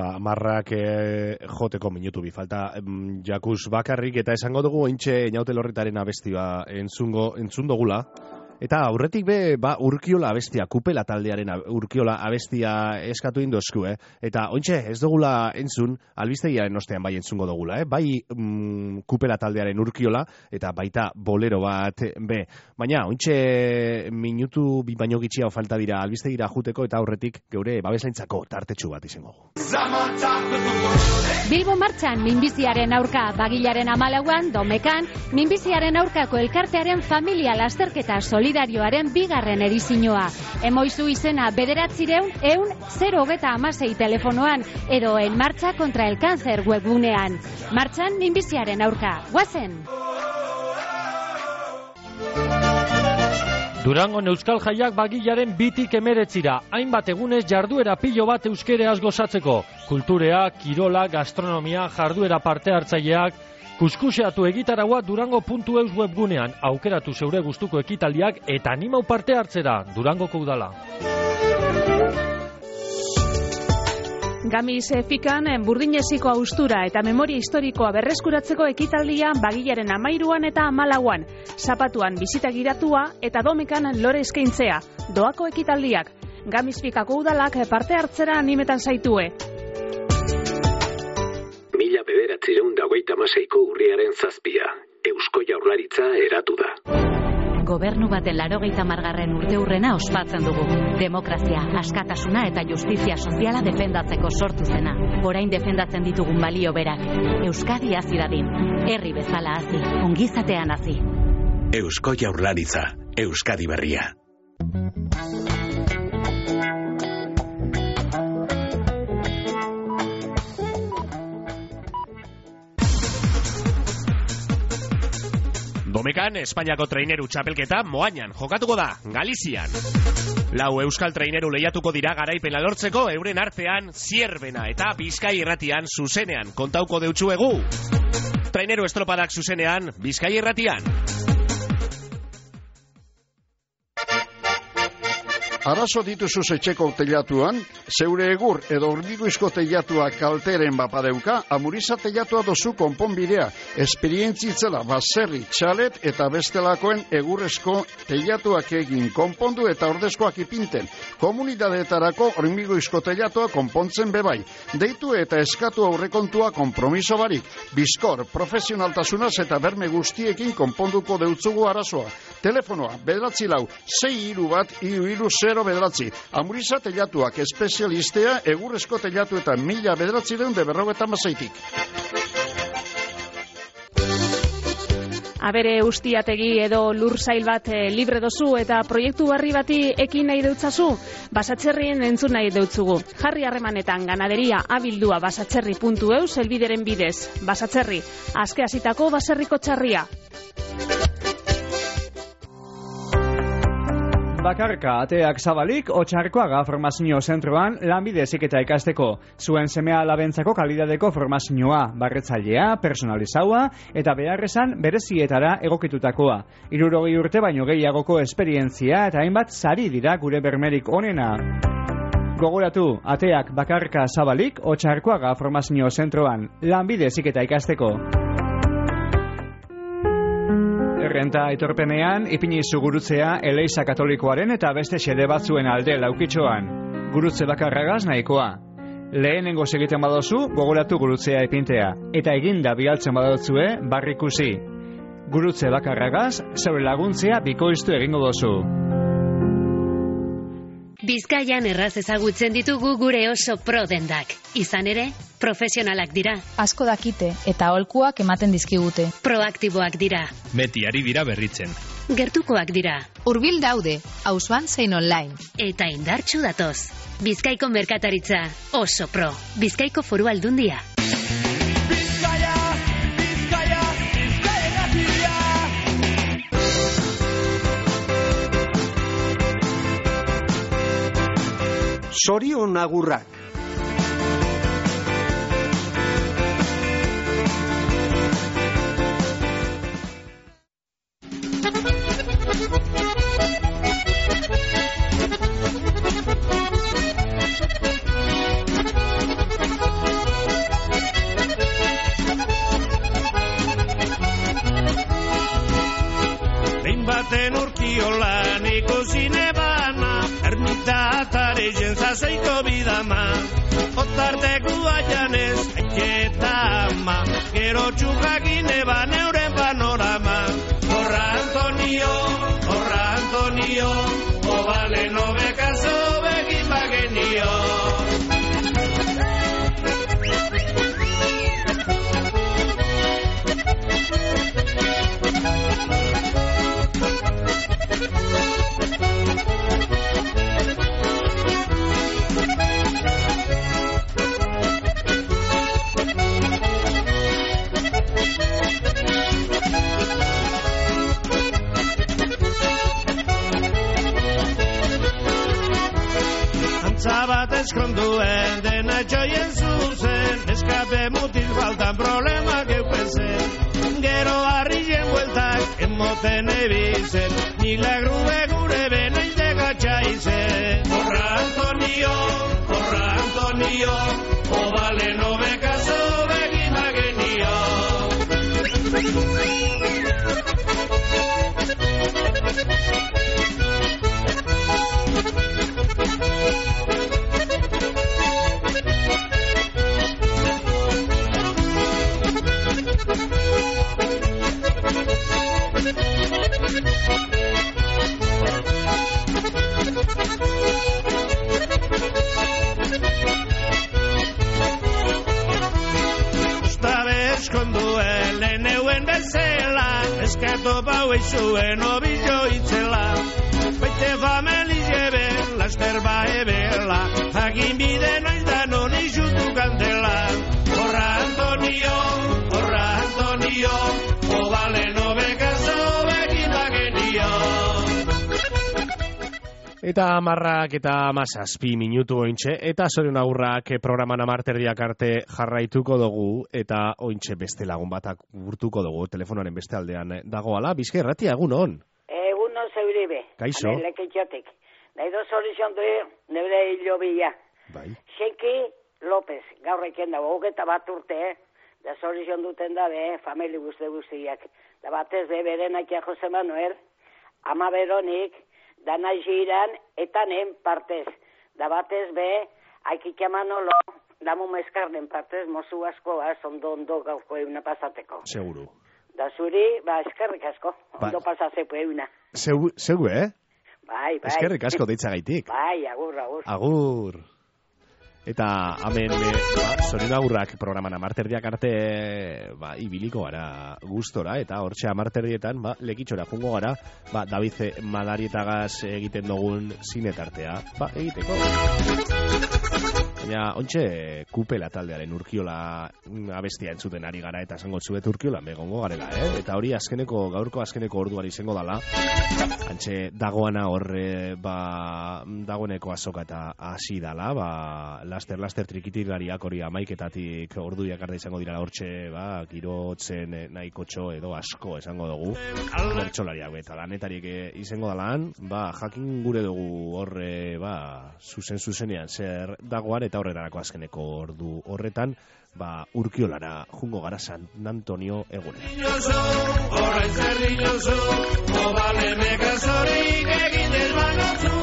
ba, marrak e, joteko minutu bi falta em, Jakus bakarrik, eta esango dugu ointxe Inaute Lorritaren abestia entzungo, entzun dugula. Eta aurretik be, ba, Urkiola abestia, Kupela taldearen Urkiola abestia eskatu indosku, eh? Eta ointxe, ez dugula entzun, albistegiaren ostean bai entzungo dugula, eh? Bai mm, Kupela taldearen Urkiola, eta baita bolero bat, be. Baina, ointxe minutu bi baino gitxia falta dira albistegira juteko, eta aurretik geure babeslaintzako tartetxu bat izango. Bilbo martxan minbiziaren aurka bagilaren amalauan, domekan, minbiziaren aurkako elkartearen familia lasterketa solidarioaren bigarren edizioa. Emoizu izena bederatzireun, eun, zero hogeta amasei telefonoan, edo en martxa kontra el cáncer webgunean. Martxan minbiziaren aurka. Guazen! Durangon Euskal Jaiak bagilaren bitik emeretzira, hainbat egunez jarduera pilo bat euskereaz gozatzeko. Kulturea, kirola, gastronomia, jarduera parte hartzaileak, kuskuseatu egitaragua durango puntu eus webgunean, aukeratu zeure gustuko ekitaldiak eta animau parte hartzera, Durangoko udala. Gamis Fikan burdineziko austura eta memoria historikoa berreskuratzeko ekitaldia bagilaren amairuan eta amalauan, zapatuan bizita giratua eta domekan lore eskaintzea, doako ekitaldiak. Gamis Fikako udalak parte hartzera animetan zaitue. Mila bederatzireun dagoita maseiko urriaren zazpia, Eusko Jaurlaritza eratu da. Gobernu baten laurogeita hamargarren urteurrena ospatzen dugu. Demokrazia, askatasuna eta justizia soziala defendatzeko sortu zena. Orain defendatzen ditugun balio berak. Euskadi hazi dadin. Herri bezala hazi, ongizatean hazi. Eusko Jaurlaritza, Euskadi berria. Domekan, Espainiako traineru txapelketa Moañan jokatuko da, Galizian. Lau euskal traineru lehiatuko dira garaipena lortzeko, euren artean Zierbena eta Bizkai Irratian zuzenean kontauko deutsuegu. Traineru estropadak zuzenean Bizkai Irratian. Arazo dituzu etxeko teilatuan, zeure egur edo hormiguizko teilatua kalteren bapadeuka, Amuriza teilatua dozu konponbidea, esperientzitzela baserri, txalet eta bestelakoen egurrezko teilatuak egin konpondu eta ordezkoak ipinten. Komunidadeetarako hormiguizko teilatua konpontzen bebai. Deitu eta eskatu aurrekontua konpromiso barik. Bizkor, profesionaltasunaz eta berme guztiekin konponduko deutzugu arazoa. Telefonoa, bederatzi lau, sei hiru bat, hiru hiru zero bederatzi. Amuriza teilatuak espezialistea, egurrezko teilatu eta mila bederatzi deun de berrogeta masaitik. Abere ustiategi edo lursail bat e, libre dozu eta proiektu barri bati ekin nahi deutzazu, Basatxerrien entzun nahi deutzugu. Jarri harremanetan ganaderia abildua basatxerri puntu eus elbideren bidez. Basatxerri, aske hasitako baserriko txarria. Bakarka ateak zabalik, Otxarkoaga formazio zentroan lanbide heziketa ikasteko. Zuen semea alabentzako kalidadeko formazioa, barretzailea, personalizaua eta beharrezan berezietara egokitutakoa. Hirurogei urte baino gehiagoko esperientzia eta hainbat sari dira gure bermerik onena. Gogoratu, ateak bakarka zabalik, Otxarkoaga formazio zentroan lanbide heziketa ikasteko. Errenta aitorpenean, ipinizu gurutzea Eleiza Katolikoaren eta beste xede batzuen alde laukitxoan. Gurutze bakarragaz nahikoa. Lehenengo egiten badozu, gogoratu gurutzea ipintea. Eta eginda bialtzen badotzue, barrikusi. Gurutze bakarragaz, zeure laguntzea bikoiztu egingo dozu. Bizkaian erraz ezagutzen ditugu gure oso pro dendak. Izan ere, profesionalak dira. Asko dakite eta aholkuak ematen dizkigute. Proaktiboak dira. Beti ari dira berritzen. Gertukoak dira. Hurbil daude, auzoan zein online. Eta indartsu datoz. Bizkaiko merkataritza oso pro. Bizkaiko Foru Aldundia. Bizkaia, Bizkaia, Bizkaia gatia. Zorion agurrak. seiko bidama, otarteko aianez, etxeta ama, gero txukakin eban euren panorama. Horra Antonio, horra Antonio, obale nobe kaso begin bagenio. Zabat eskonduen dena txoien zuzen, eskape mutil faltan problema geupen gero harrien bueltak emoten ebizen, milagru begure benein degatxa izen. Horra Antonio, horra Antonio, obale nobe kaso begin bagenio. Ustabe eskonduen leheneuen bezala, eskatu bau izuen obillo itzela. Baite familiz ebe, laster bae bela, hagin bide noiz da non izutu kantela. Horra Antonio, horra Antonio, obale nobe kaso begin bagenio. Eta amarrak eta amazazpi minutu ointxe, eta zorion agurrak programan amarterdiak arte jarraituko dugu, eta ointxe beste lagun batak urtuko dugu, telefonaren beste aldean dagoala. Bizkai erratia, egun hon? Egun hon zeuribe. Kaixo. Leketxotik. Nahi do zorizon du nebre hilo bila. Bai. Xenki López, gaur eken dago, hogeta bat urte, eh? Da zorizon duten dabe, famili guzti guztiak. Da batez be, berenakia Jose Manuel, ama Veronik, da naiziran, eta nen partez. Da batez be, aikika Manolo, da mu mezkarren partez, mozu asko, az, ondo ondo gaurko euna pasateko. Seguru. Da zuri, ba, eskerrik asko, ondo ba. pasazeko euna. Zeu, zeu, eh? Bai, bai. Eskerrik asko deitzagaitik. Bai, agur, agur. Agur. Eta hemen, ba, zorin agurrak programan amarterdiak arte, ba, ibiliko gara gustora, eta hortxe amarterdietan, ba, lekitxora jungo gara, ba, David Madarietagaz egiten dugun zinetartea, ba, egiteko. Baina, ontxe, Kupela taldearen Urkiola abestia entzuten ari gara, eta esango txuet Urkiola begongo garela, eh? Eta hori azkeneko, gaurko azkeneko orduari izango dala, antxe, dagoana horre, ba, dagoeneko azoka eta hasi dala, ba, laster, laster trikitilariak hori amaiketatik ordu jakarda izango dira hortxe, ba, girotzen nahiko txo edo asko esango dugu, bertsolariak eta lanetarik izango dalaan, ba, jakin gure dugu horre, ba, zuzen zuzenean zer dagoan, eta horrerarako azkeneko ordu horretan, ba, Urkiolara jungo gara San Antonio egune. Horrain zerdinozu, obale mekazorik egin desbanotzu.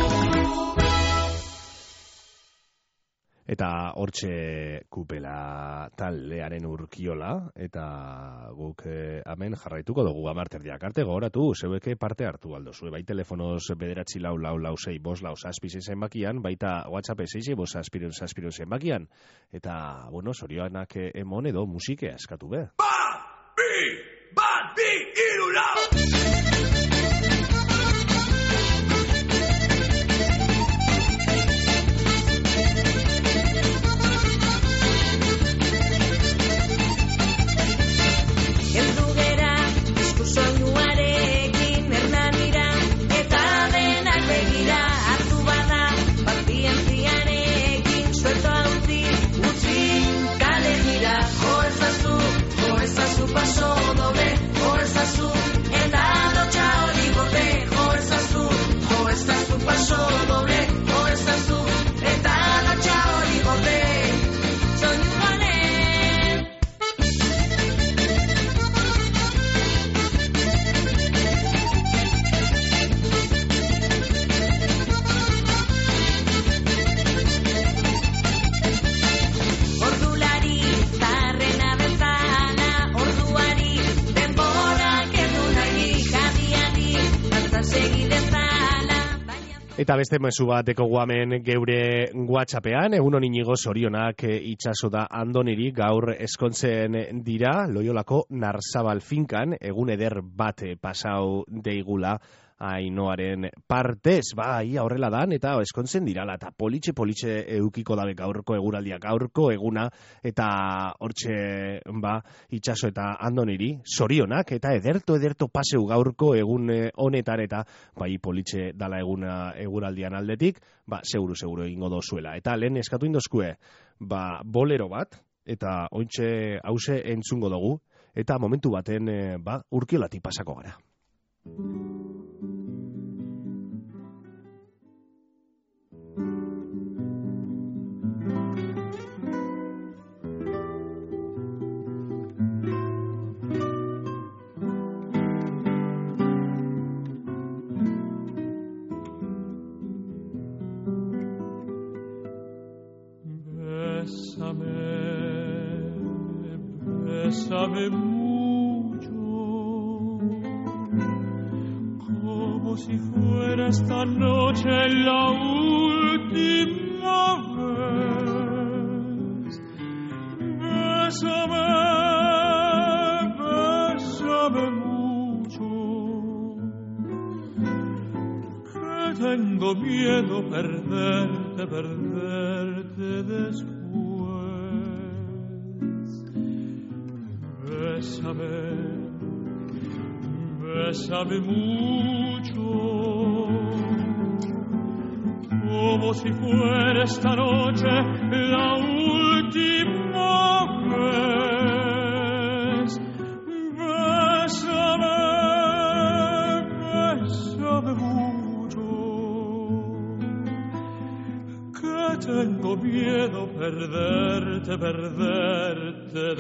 Eta hortxe Kupela taldearen Urkiola, eta guk eh, hemen jarraituko dugu amarterdiak arte gogoratu, zeueke parte hartu aldozu, bai telefonoz bederatzi lau lau lau sei bos lau zazpi zenbakian, baita WhatsApp sei bos zazpirun zazpirun zenbakian, eta, bueno, zorioanak emon edo musike askatu be. Bat, bi, bat, bi, iru, lau! Soinuarekin Hernanira eta denak begira hartu bada pazientziarekin suelto hauti utzi kale dira jo ezazu, jo ezazu paso doble, jo ezazu eta lotxa hori gorde, jo ezazu, jo ezazu paso doble, jo ezazu eta lotxa hori gorde. Eta beste mezu bat eko guamen geure WhatsAppean, egun honi nigo zorionak itxaso da Andoniri gaur eskontzen dira, Loiolako Narzabal finkan, egun eder bat pasau deigula Ainoaren partez, ba, ia horrela dan, eta eskontzen dirala, eta politxe-politxe eukiko dabe gaurko eguraldia, gaurko eguna, eta hortxe, ba, itxaso eta Andoniri, zorionak, eta ederto-ederto paseu gaurko egun honetan, eta bai politxe dala eguna eguraldian aldetik, ba, seguru-seguru egingo dozuela. Eta lehen eskatu indozkue, ba, bolero bat, eta ointxe hause entzungo dugu, eta momentu baten, ba, urkiolati pasako gara. Bésame mucho, como si fuera esta noche la última vez. Bésame, bésame mucho, que tengo miedo perderte, perderte después. Bésame, bésame mucho, como si fuera esta noche la última vez. Bésame, bésame mucho, que tengo miedo perderte, perderte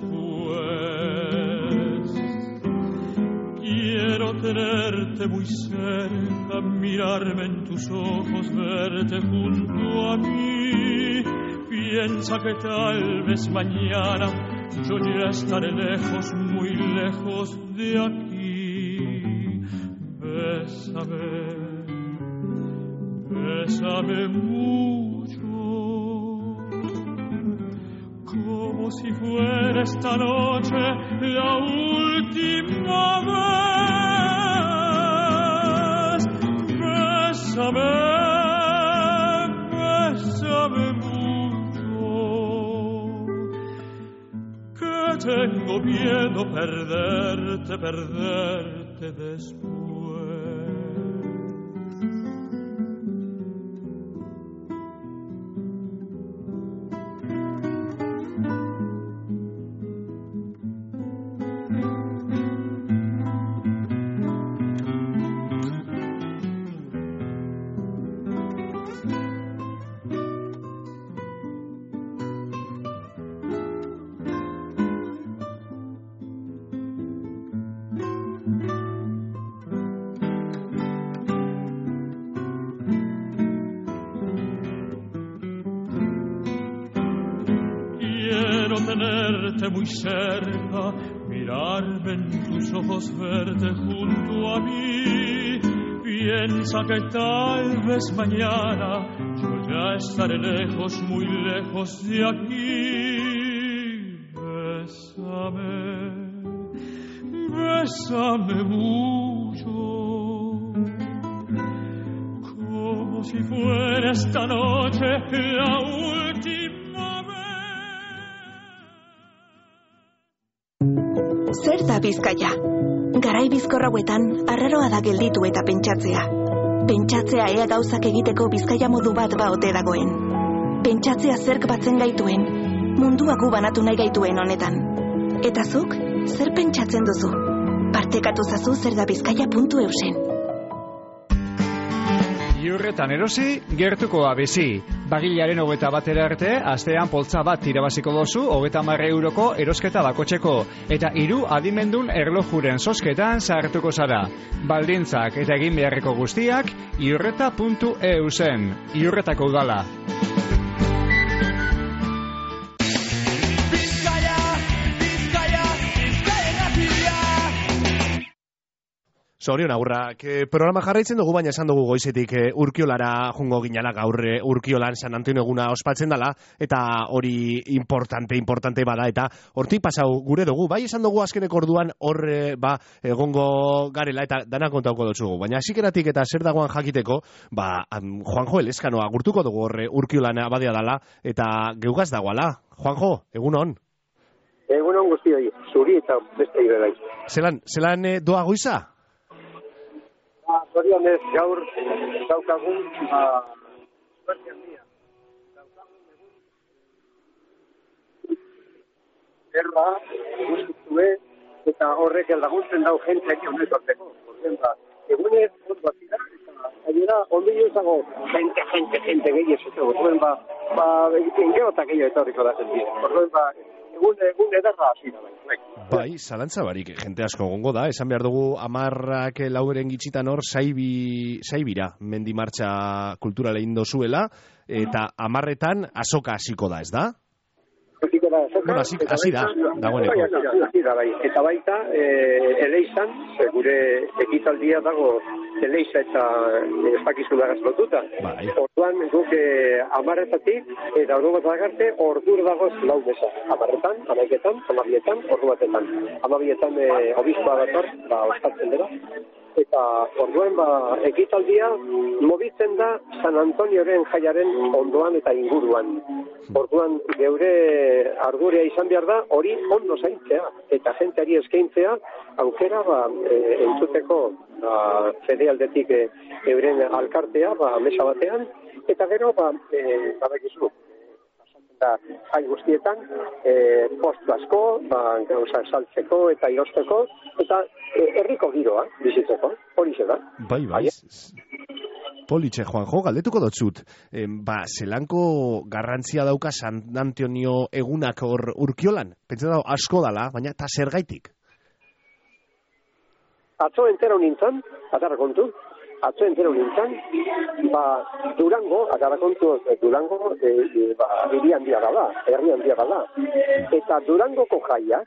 después. Quiero tenerte muy cerca, mirarme en tus ojos, verte junto a mí. Piensa que tal vez mañana yo ya estaré lejos, muy lejos de aquí. Bésame, bésame mucho, como si fuera esta noche la última vez. Bésame, bésame mucho, que tengo miedo perderte, perderte después. Tenerte muy cerca, mirarme en tus ojos, verte junto a mí. Piensa que tal vez mañana yo ya estaré lejos, muy lejos de aquí. Bésame, bésame mucho, como si fuera esta noche la última vez. Zer da Bizkaia? Garai bizkor hauetan, arraroa da gelditu eta pentsatzea. Pentsatzea ea gauzak egiteko Bizkaia modu bat ba ote dagoen. Pentsatzea zerk batzen gaituen, mundua gu banatu nahi gaituen honetan. Eta zuk, zer pentsatzen duzu? Partekatu zazu zer da bizkaia puntu eusen. Iurretan erosi, gertuko abezi. Bagilaren hogeta batera arte, astean poltza bat irabaziko dozu, hogeta marre euroko erosketa bakotxeko. Eta hiru adimendun erlojuren sosketan sartuko zara. Baldintzak eta egin beharreko guztiak, iurreta puntu eusen. Iurretako udala. Zorion agurrak, eh, programa jarraitzen dugu, baina esan dugu goizetik eh, Urkiolara jungo ginala gaur eh, Urkiolan San Antonio eguna ospatzen dela, eta hori importante, importante bada, eta hortik pasau gure dugu, bai esan dugu azkeneko orduan hor eh, ba, egongo garela, eta dana kontauko dutzugu, baina asikeratik eta zer dagoan jakiteko, ba, um, Juanjo Elezkano agurtuko dugu hor eh, Urkiolan abadea dela, eta geugaz dagoala. Juanjo, egunon? Egunon guztioi, zuri eta beste iberai. Zelan, zelan eh, doa goiza? Zorionez gaur daukagun suerte handia. Erba, guztitue, eta horrek laguntzen dau jenteari honetorteko. Egunez, ondo azira, eta gainera, ondillo ezago, gente, gente, gente, gehi ez ezago. Orduen, ba, ba, engeotak gehiago etorriko da zentia. Orduen, ba, egun, egun edarra azira, bai. Bai, zalantza barik, jente asko gongo da, esan behar dugu amarrak lauberen gitxitan hor zaibi, zaibira mendimartxa kulturale indo zuela, eta amarretan azoka hasiko da, ez da? Hasiko da, azoka. Bueno, hasi, hasi da, dagoeneko. Hasi da, bai. Eta baita, e, eleizan, gure ekitaldia dago eleiza eta espakizuna gazlotuta. Bai. Orduan, guk e, amarretatik, eta ordu bat agarte, ordur dagoz lau mesa. Amarretan, amaiketan, amabietan, ordu batetan. Amabietan e, obispoa dator, ba, ospatzen dira. Eta orduan, ba, ekitaldia mobitzen da San Antonioren jaiaren ondoan eta inguruan. Orduan, geure ardurea izan behar da, hori ondo zaintzea, eta jenteari eskaintzea, aukera, ba, e, entzuteko, ba, fedealdetik e, euren alkartea, ba, mesa batean, eta gero, ba, e, badakizu, eta jai guztietan, e, post asko, ba, gauza saltzeko eta irosteko, eta e, herriko giroa bizitzeko, hori ze da. Bai, bai. Politxe, Juanjo, galdetuko dotzut. E, ba, zelanko garrantzia dauka San Antonio egunak hor Urkiolan? Pentsa dago asko dala, baina eta zer gaitik? Atzo entero nintzen, atarra kontu, atzo entero nintzen, ba, Durango, atarra kontu, Durango, e, e, ba, hiri handia dala, herri handia dala. Eta Durangoko jaiak,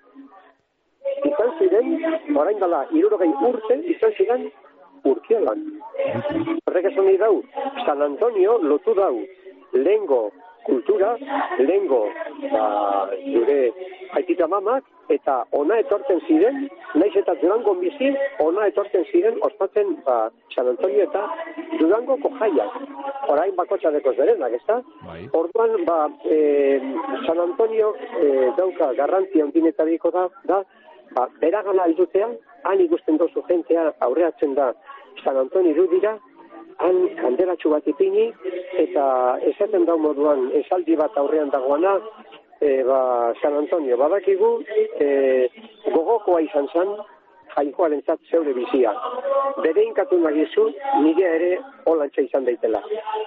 izan ziren, orain dala, hirurogei urte, izan ziren, Urkiolan. Horrek esan nahi dau, San Antonio lotu dau lehengo kultura, lehengo ba, gure aitita mamak, eta ona etortzen ziren, naiz eta Durangon bizi, ona etortzen ziren ospatzen ba, San Antonio eta Durangoko jaiak. Orain bakotxa dekoz berenak, ez da? Orduan, ba, e, San Antonio e, dauka garrantzia ondinetariko da, da ba, beragana aldutea, han ikusten dozu jentea aurreatzen da San Antonio irudira, han kandelatxu bat ipini, eta esaten dau moduan esaldi bat aurrean dagoana, e, ba, San Antonio badakigu, e, gogokoa izan zen, jainkoaren zat zeure bizia. Bere inkatu nagizu, nire ere holantxa izan daitela.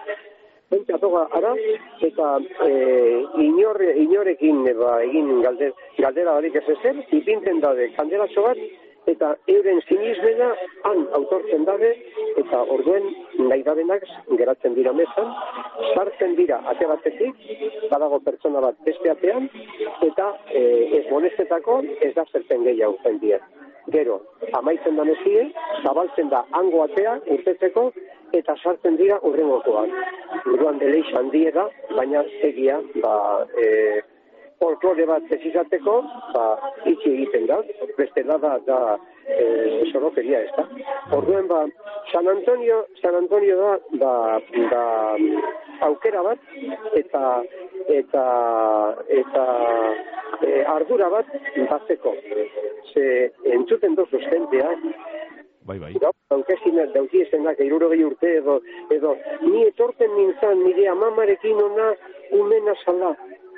Bentsa toga ara, eta e, inor, inorekin ba, egin galder, galdera barik ez ezer, ipinten daude kandelatxo bat, eta euren sinismena han autortzen dabe, eta orduen nahi dabenak geratzen dira mesan, sartzen dira ate batetik, badago pertsona bat beste atean, eta e, ez monestetako ez da zerten gehiago zendiet. Gero, amaitzen da mesie, zabaltzen da hango atea urtetzeko, eta sartzen dira urrengokoak. Urduan deleix handiera, baina egia, ba, e, folklore bat ez izateko, ba, itxi egiten da, beste da da, da e, sorokeria ez da. Orduen, ba, San Antonio, San Antonio da, da, da aukera bat, eta eta eta e, ardura bat batzeko. Ze entzuten dozuz jenteak, bai, bai. Daukezinak dautiezenak hirurogei urte edo, edo ni etorten nintzen nire amamarekin ona umena zala.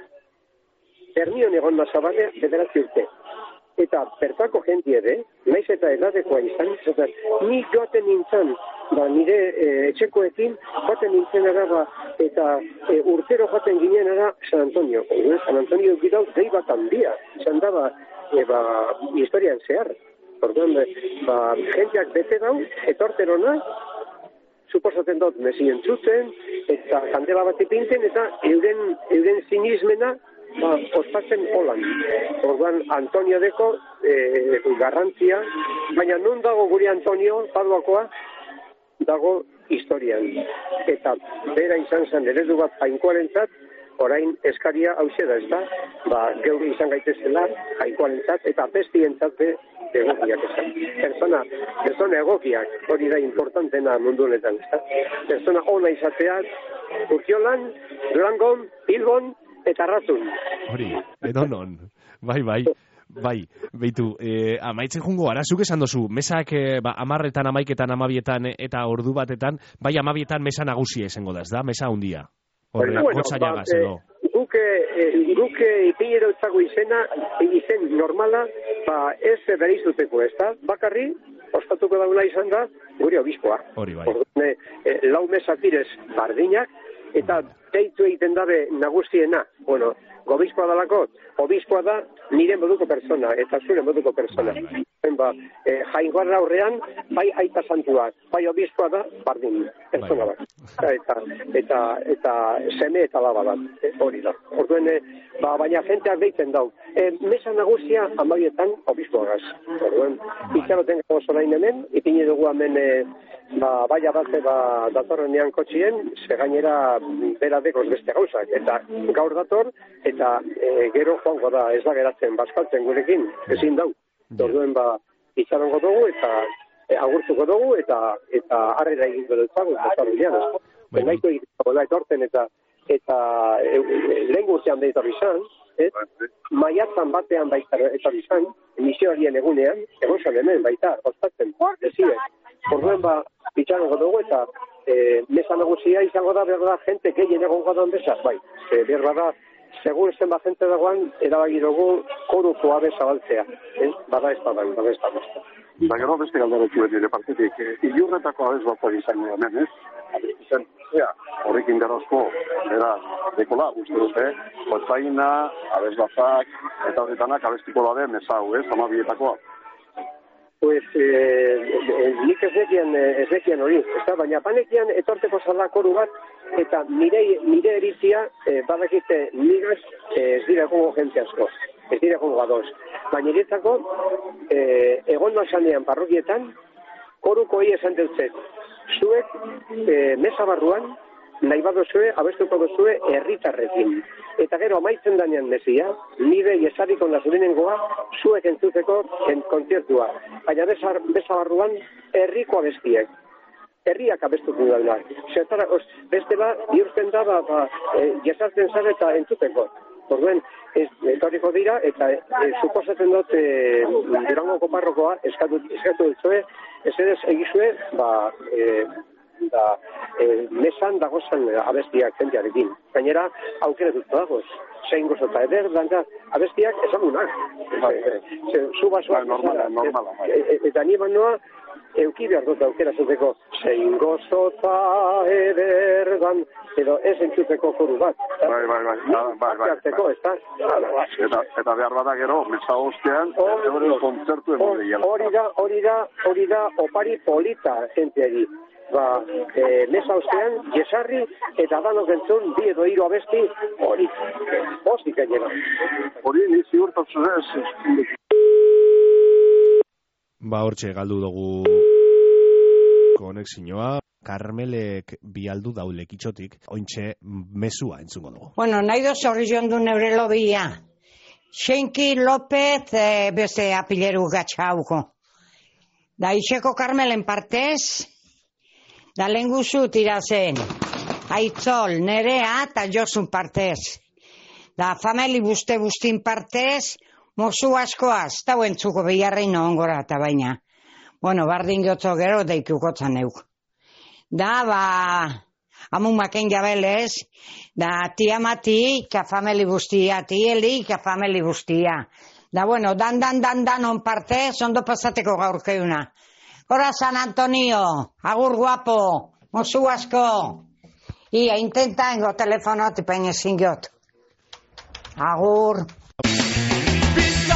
Ernion egon nazabale bederatzi urte. Eta bertako jenti ere, naiz eta edadekoa izan, eta ni joaten nintzen, ba, nire e, etxekoekin, joaten nintzen ara, ba, eta e, urtero joaten ginen ara San Antonio. E, San Antonio eukidau, dei bat handia, izan da, ba, e, ba, historian zehar. Orduan, ba, jenteak bete dau, etorterona, suposatzen dut, mesi entzuten, eta kandela bat ipinten, eta euren, euren sinismena, ba, ospatzen holan. Orduan, Antonio deko, e, garrantzia, baina non dago gure Antonio Paduakoa, dago historian. Eta bera izan zen eredu bat jainkoarentzat, orain eskaria hauxe da, ez da? Ba, geure izan gaitezela jainkoarentzat eta bestientzat be egokiak esan. Persona, persona egokiak, hori da importantena mundu honetan, ez da? Persona ona izateak, Urkiolan, Durangon, Bilbon eta Ratun. Hori, edonon, bai, bai. Bai, beitu, eh, amaitzen jungo, arazuk esan dozu, mesak eh, ba, amarretan, amaiketan, amabietan eta ordu batetan, bai amabietan mesa nagusia izango da, ez da, mesa hundia. Horre, bueno, gotzaiagaz, ba, edo. Eh, guke, eh, guke ipinero etzago izena, izen normala, ba, ez berizuteko, ez da, bakarri, ospatuko dauna izan da, gure obispoa. Hori bai. Ordune, eh, lau mesa tirez bardinak, eta deitu egiten dabe nagusiena, bueno, gobizkoa dalako, obizkoa da nire moduko persona, eta zure moduko persona. Bai, bai. Ba, e, jaingoaren aurrean, bai aita santuak, bai obizkoa da, bardin, persona bat. Eta, eta, eta seme eta laba bat, e, hori da. Orduen, e, ba, baina jenteak deitzen dau. E, mesa nagusia amabietan obizkoagaz. Orduen, itxaroten gauz orain hemen, ipini dugu hemen, e, ba, baia bat, ba, datorrenean kotxien, ze gainera bera dekoz beste gauzak. Eta gaur dator, eta e, gero joango da, ez da geratzen, bazkaltzen gurekin, ezin dau. Orduen ba, itxarongo dugu eta e, agurtuko dugu eta eta harrera egingo dutzagu, bezarrilean, ez? Bai. Naiko egiteko da etorten eta eta e, e, lehen gurtean da etorri izan, ez? Maiatzan batean baita etorri izan, misioarien egunean, egon zan hemen baita, ostatzen, deziek. Orduen ba, itxarongo dugu eta e, mesa nagusia izango da, berda, jente gehien egongo da beza, bai, e, berda da, segur zen bat jente dagoan, erabagi dugu koruko abe zabaltzea. Eh? Bada ez da, bada ez da. Da gero beste galdaretxu beti ere partetik, ilurretako abez bat izan hemen, ez? Izan, ea, horrekin derozko, era, dekola, uste dute, kotzaina, abez batzak, eta horretanak abestiko dabe mesau, ez? Amabietakoa. Pues, eh, nik ez dekien, ez dekien hori, ez da, baina panekian etorteko zala koru bat, eta nire, nire erizia, eh, badakite nigaz, eh, ez dira gongo jente asko, ez dira gongo gadoz. Baina iretzako, eh, egon masanean parrokietan, koruko hi esan dutzet, zuek eh, mesa barruan, nahi badozue, abestuko dozue herritarrekin. Eta gero amaitzen danean mesia, nire jesariko nazurinengoa, zuek entzuteko en kontzertua. Baina besa barruan, herriko abestiek. Herriak abestuko da. Zertara, beste ba, bihurtzen da, ba, ba e, jesartzen zara eta entzuteko. Orduen, ez, etorriko dira, eta e, suposatzen dut, e, Durangoko parrokoa, eskatu, eskatu dutzue, ez edez egizue, ba, e, da, e, mesan dagozan abestiak jentearekin. Gainera, aukera dut dagoz. Zein gozota eder, danka, abestiak ezagunak. Zu basoak, normala, normala. Eta ni banoa, euki behar dut aukera zuteko, zein gozota eder, dan, edo ez entzuteko koru bat. Bai, bai, bai. Bai, bai. Eta, eta behar bada gero, mesa ostean, kontzertu emode. Hori da, hori da, hori da, opari polita jenteari. Ba, e, mesa ostean, jesarri, eta danok entzun, bi edo hiru abesti, hori, postik gainera. Hori, nizi urtatzen ez. Ba, hortxe, galdu dugu konexioa. Karmelek bialdu daulek itxotik, ointxe mesua entzungo dugu. Bueno, nahi doz horri jondu neure lobia. Xenki López, e, beste apileru gatxauko. Da, itxeko Karmelen partez, da lenguzu tirazen, Aitzol, Nerea eta Josun partez. Da fameli buste bustin partez, mozu askoaz, eta huentzuko biharrein ongora eta baina. Bueno, bardin gotzo gero deikukotzan euk. Da, ba, amun maken jabelez, da tia mati, ka fameli bustia, tieli, ka fameli bustia. Da, bueno, dan, dan, dan, dan on partez, ondo pasateko gaurkeuna. Hora San Antonio, agur guapo, mozu asko. Ia, intenta engo telefono, tipein ezin giot. Agur.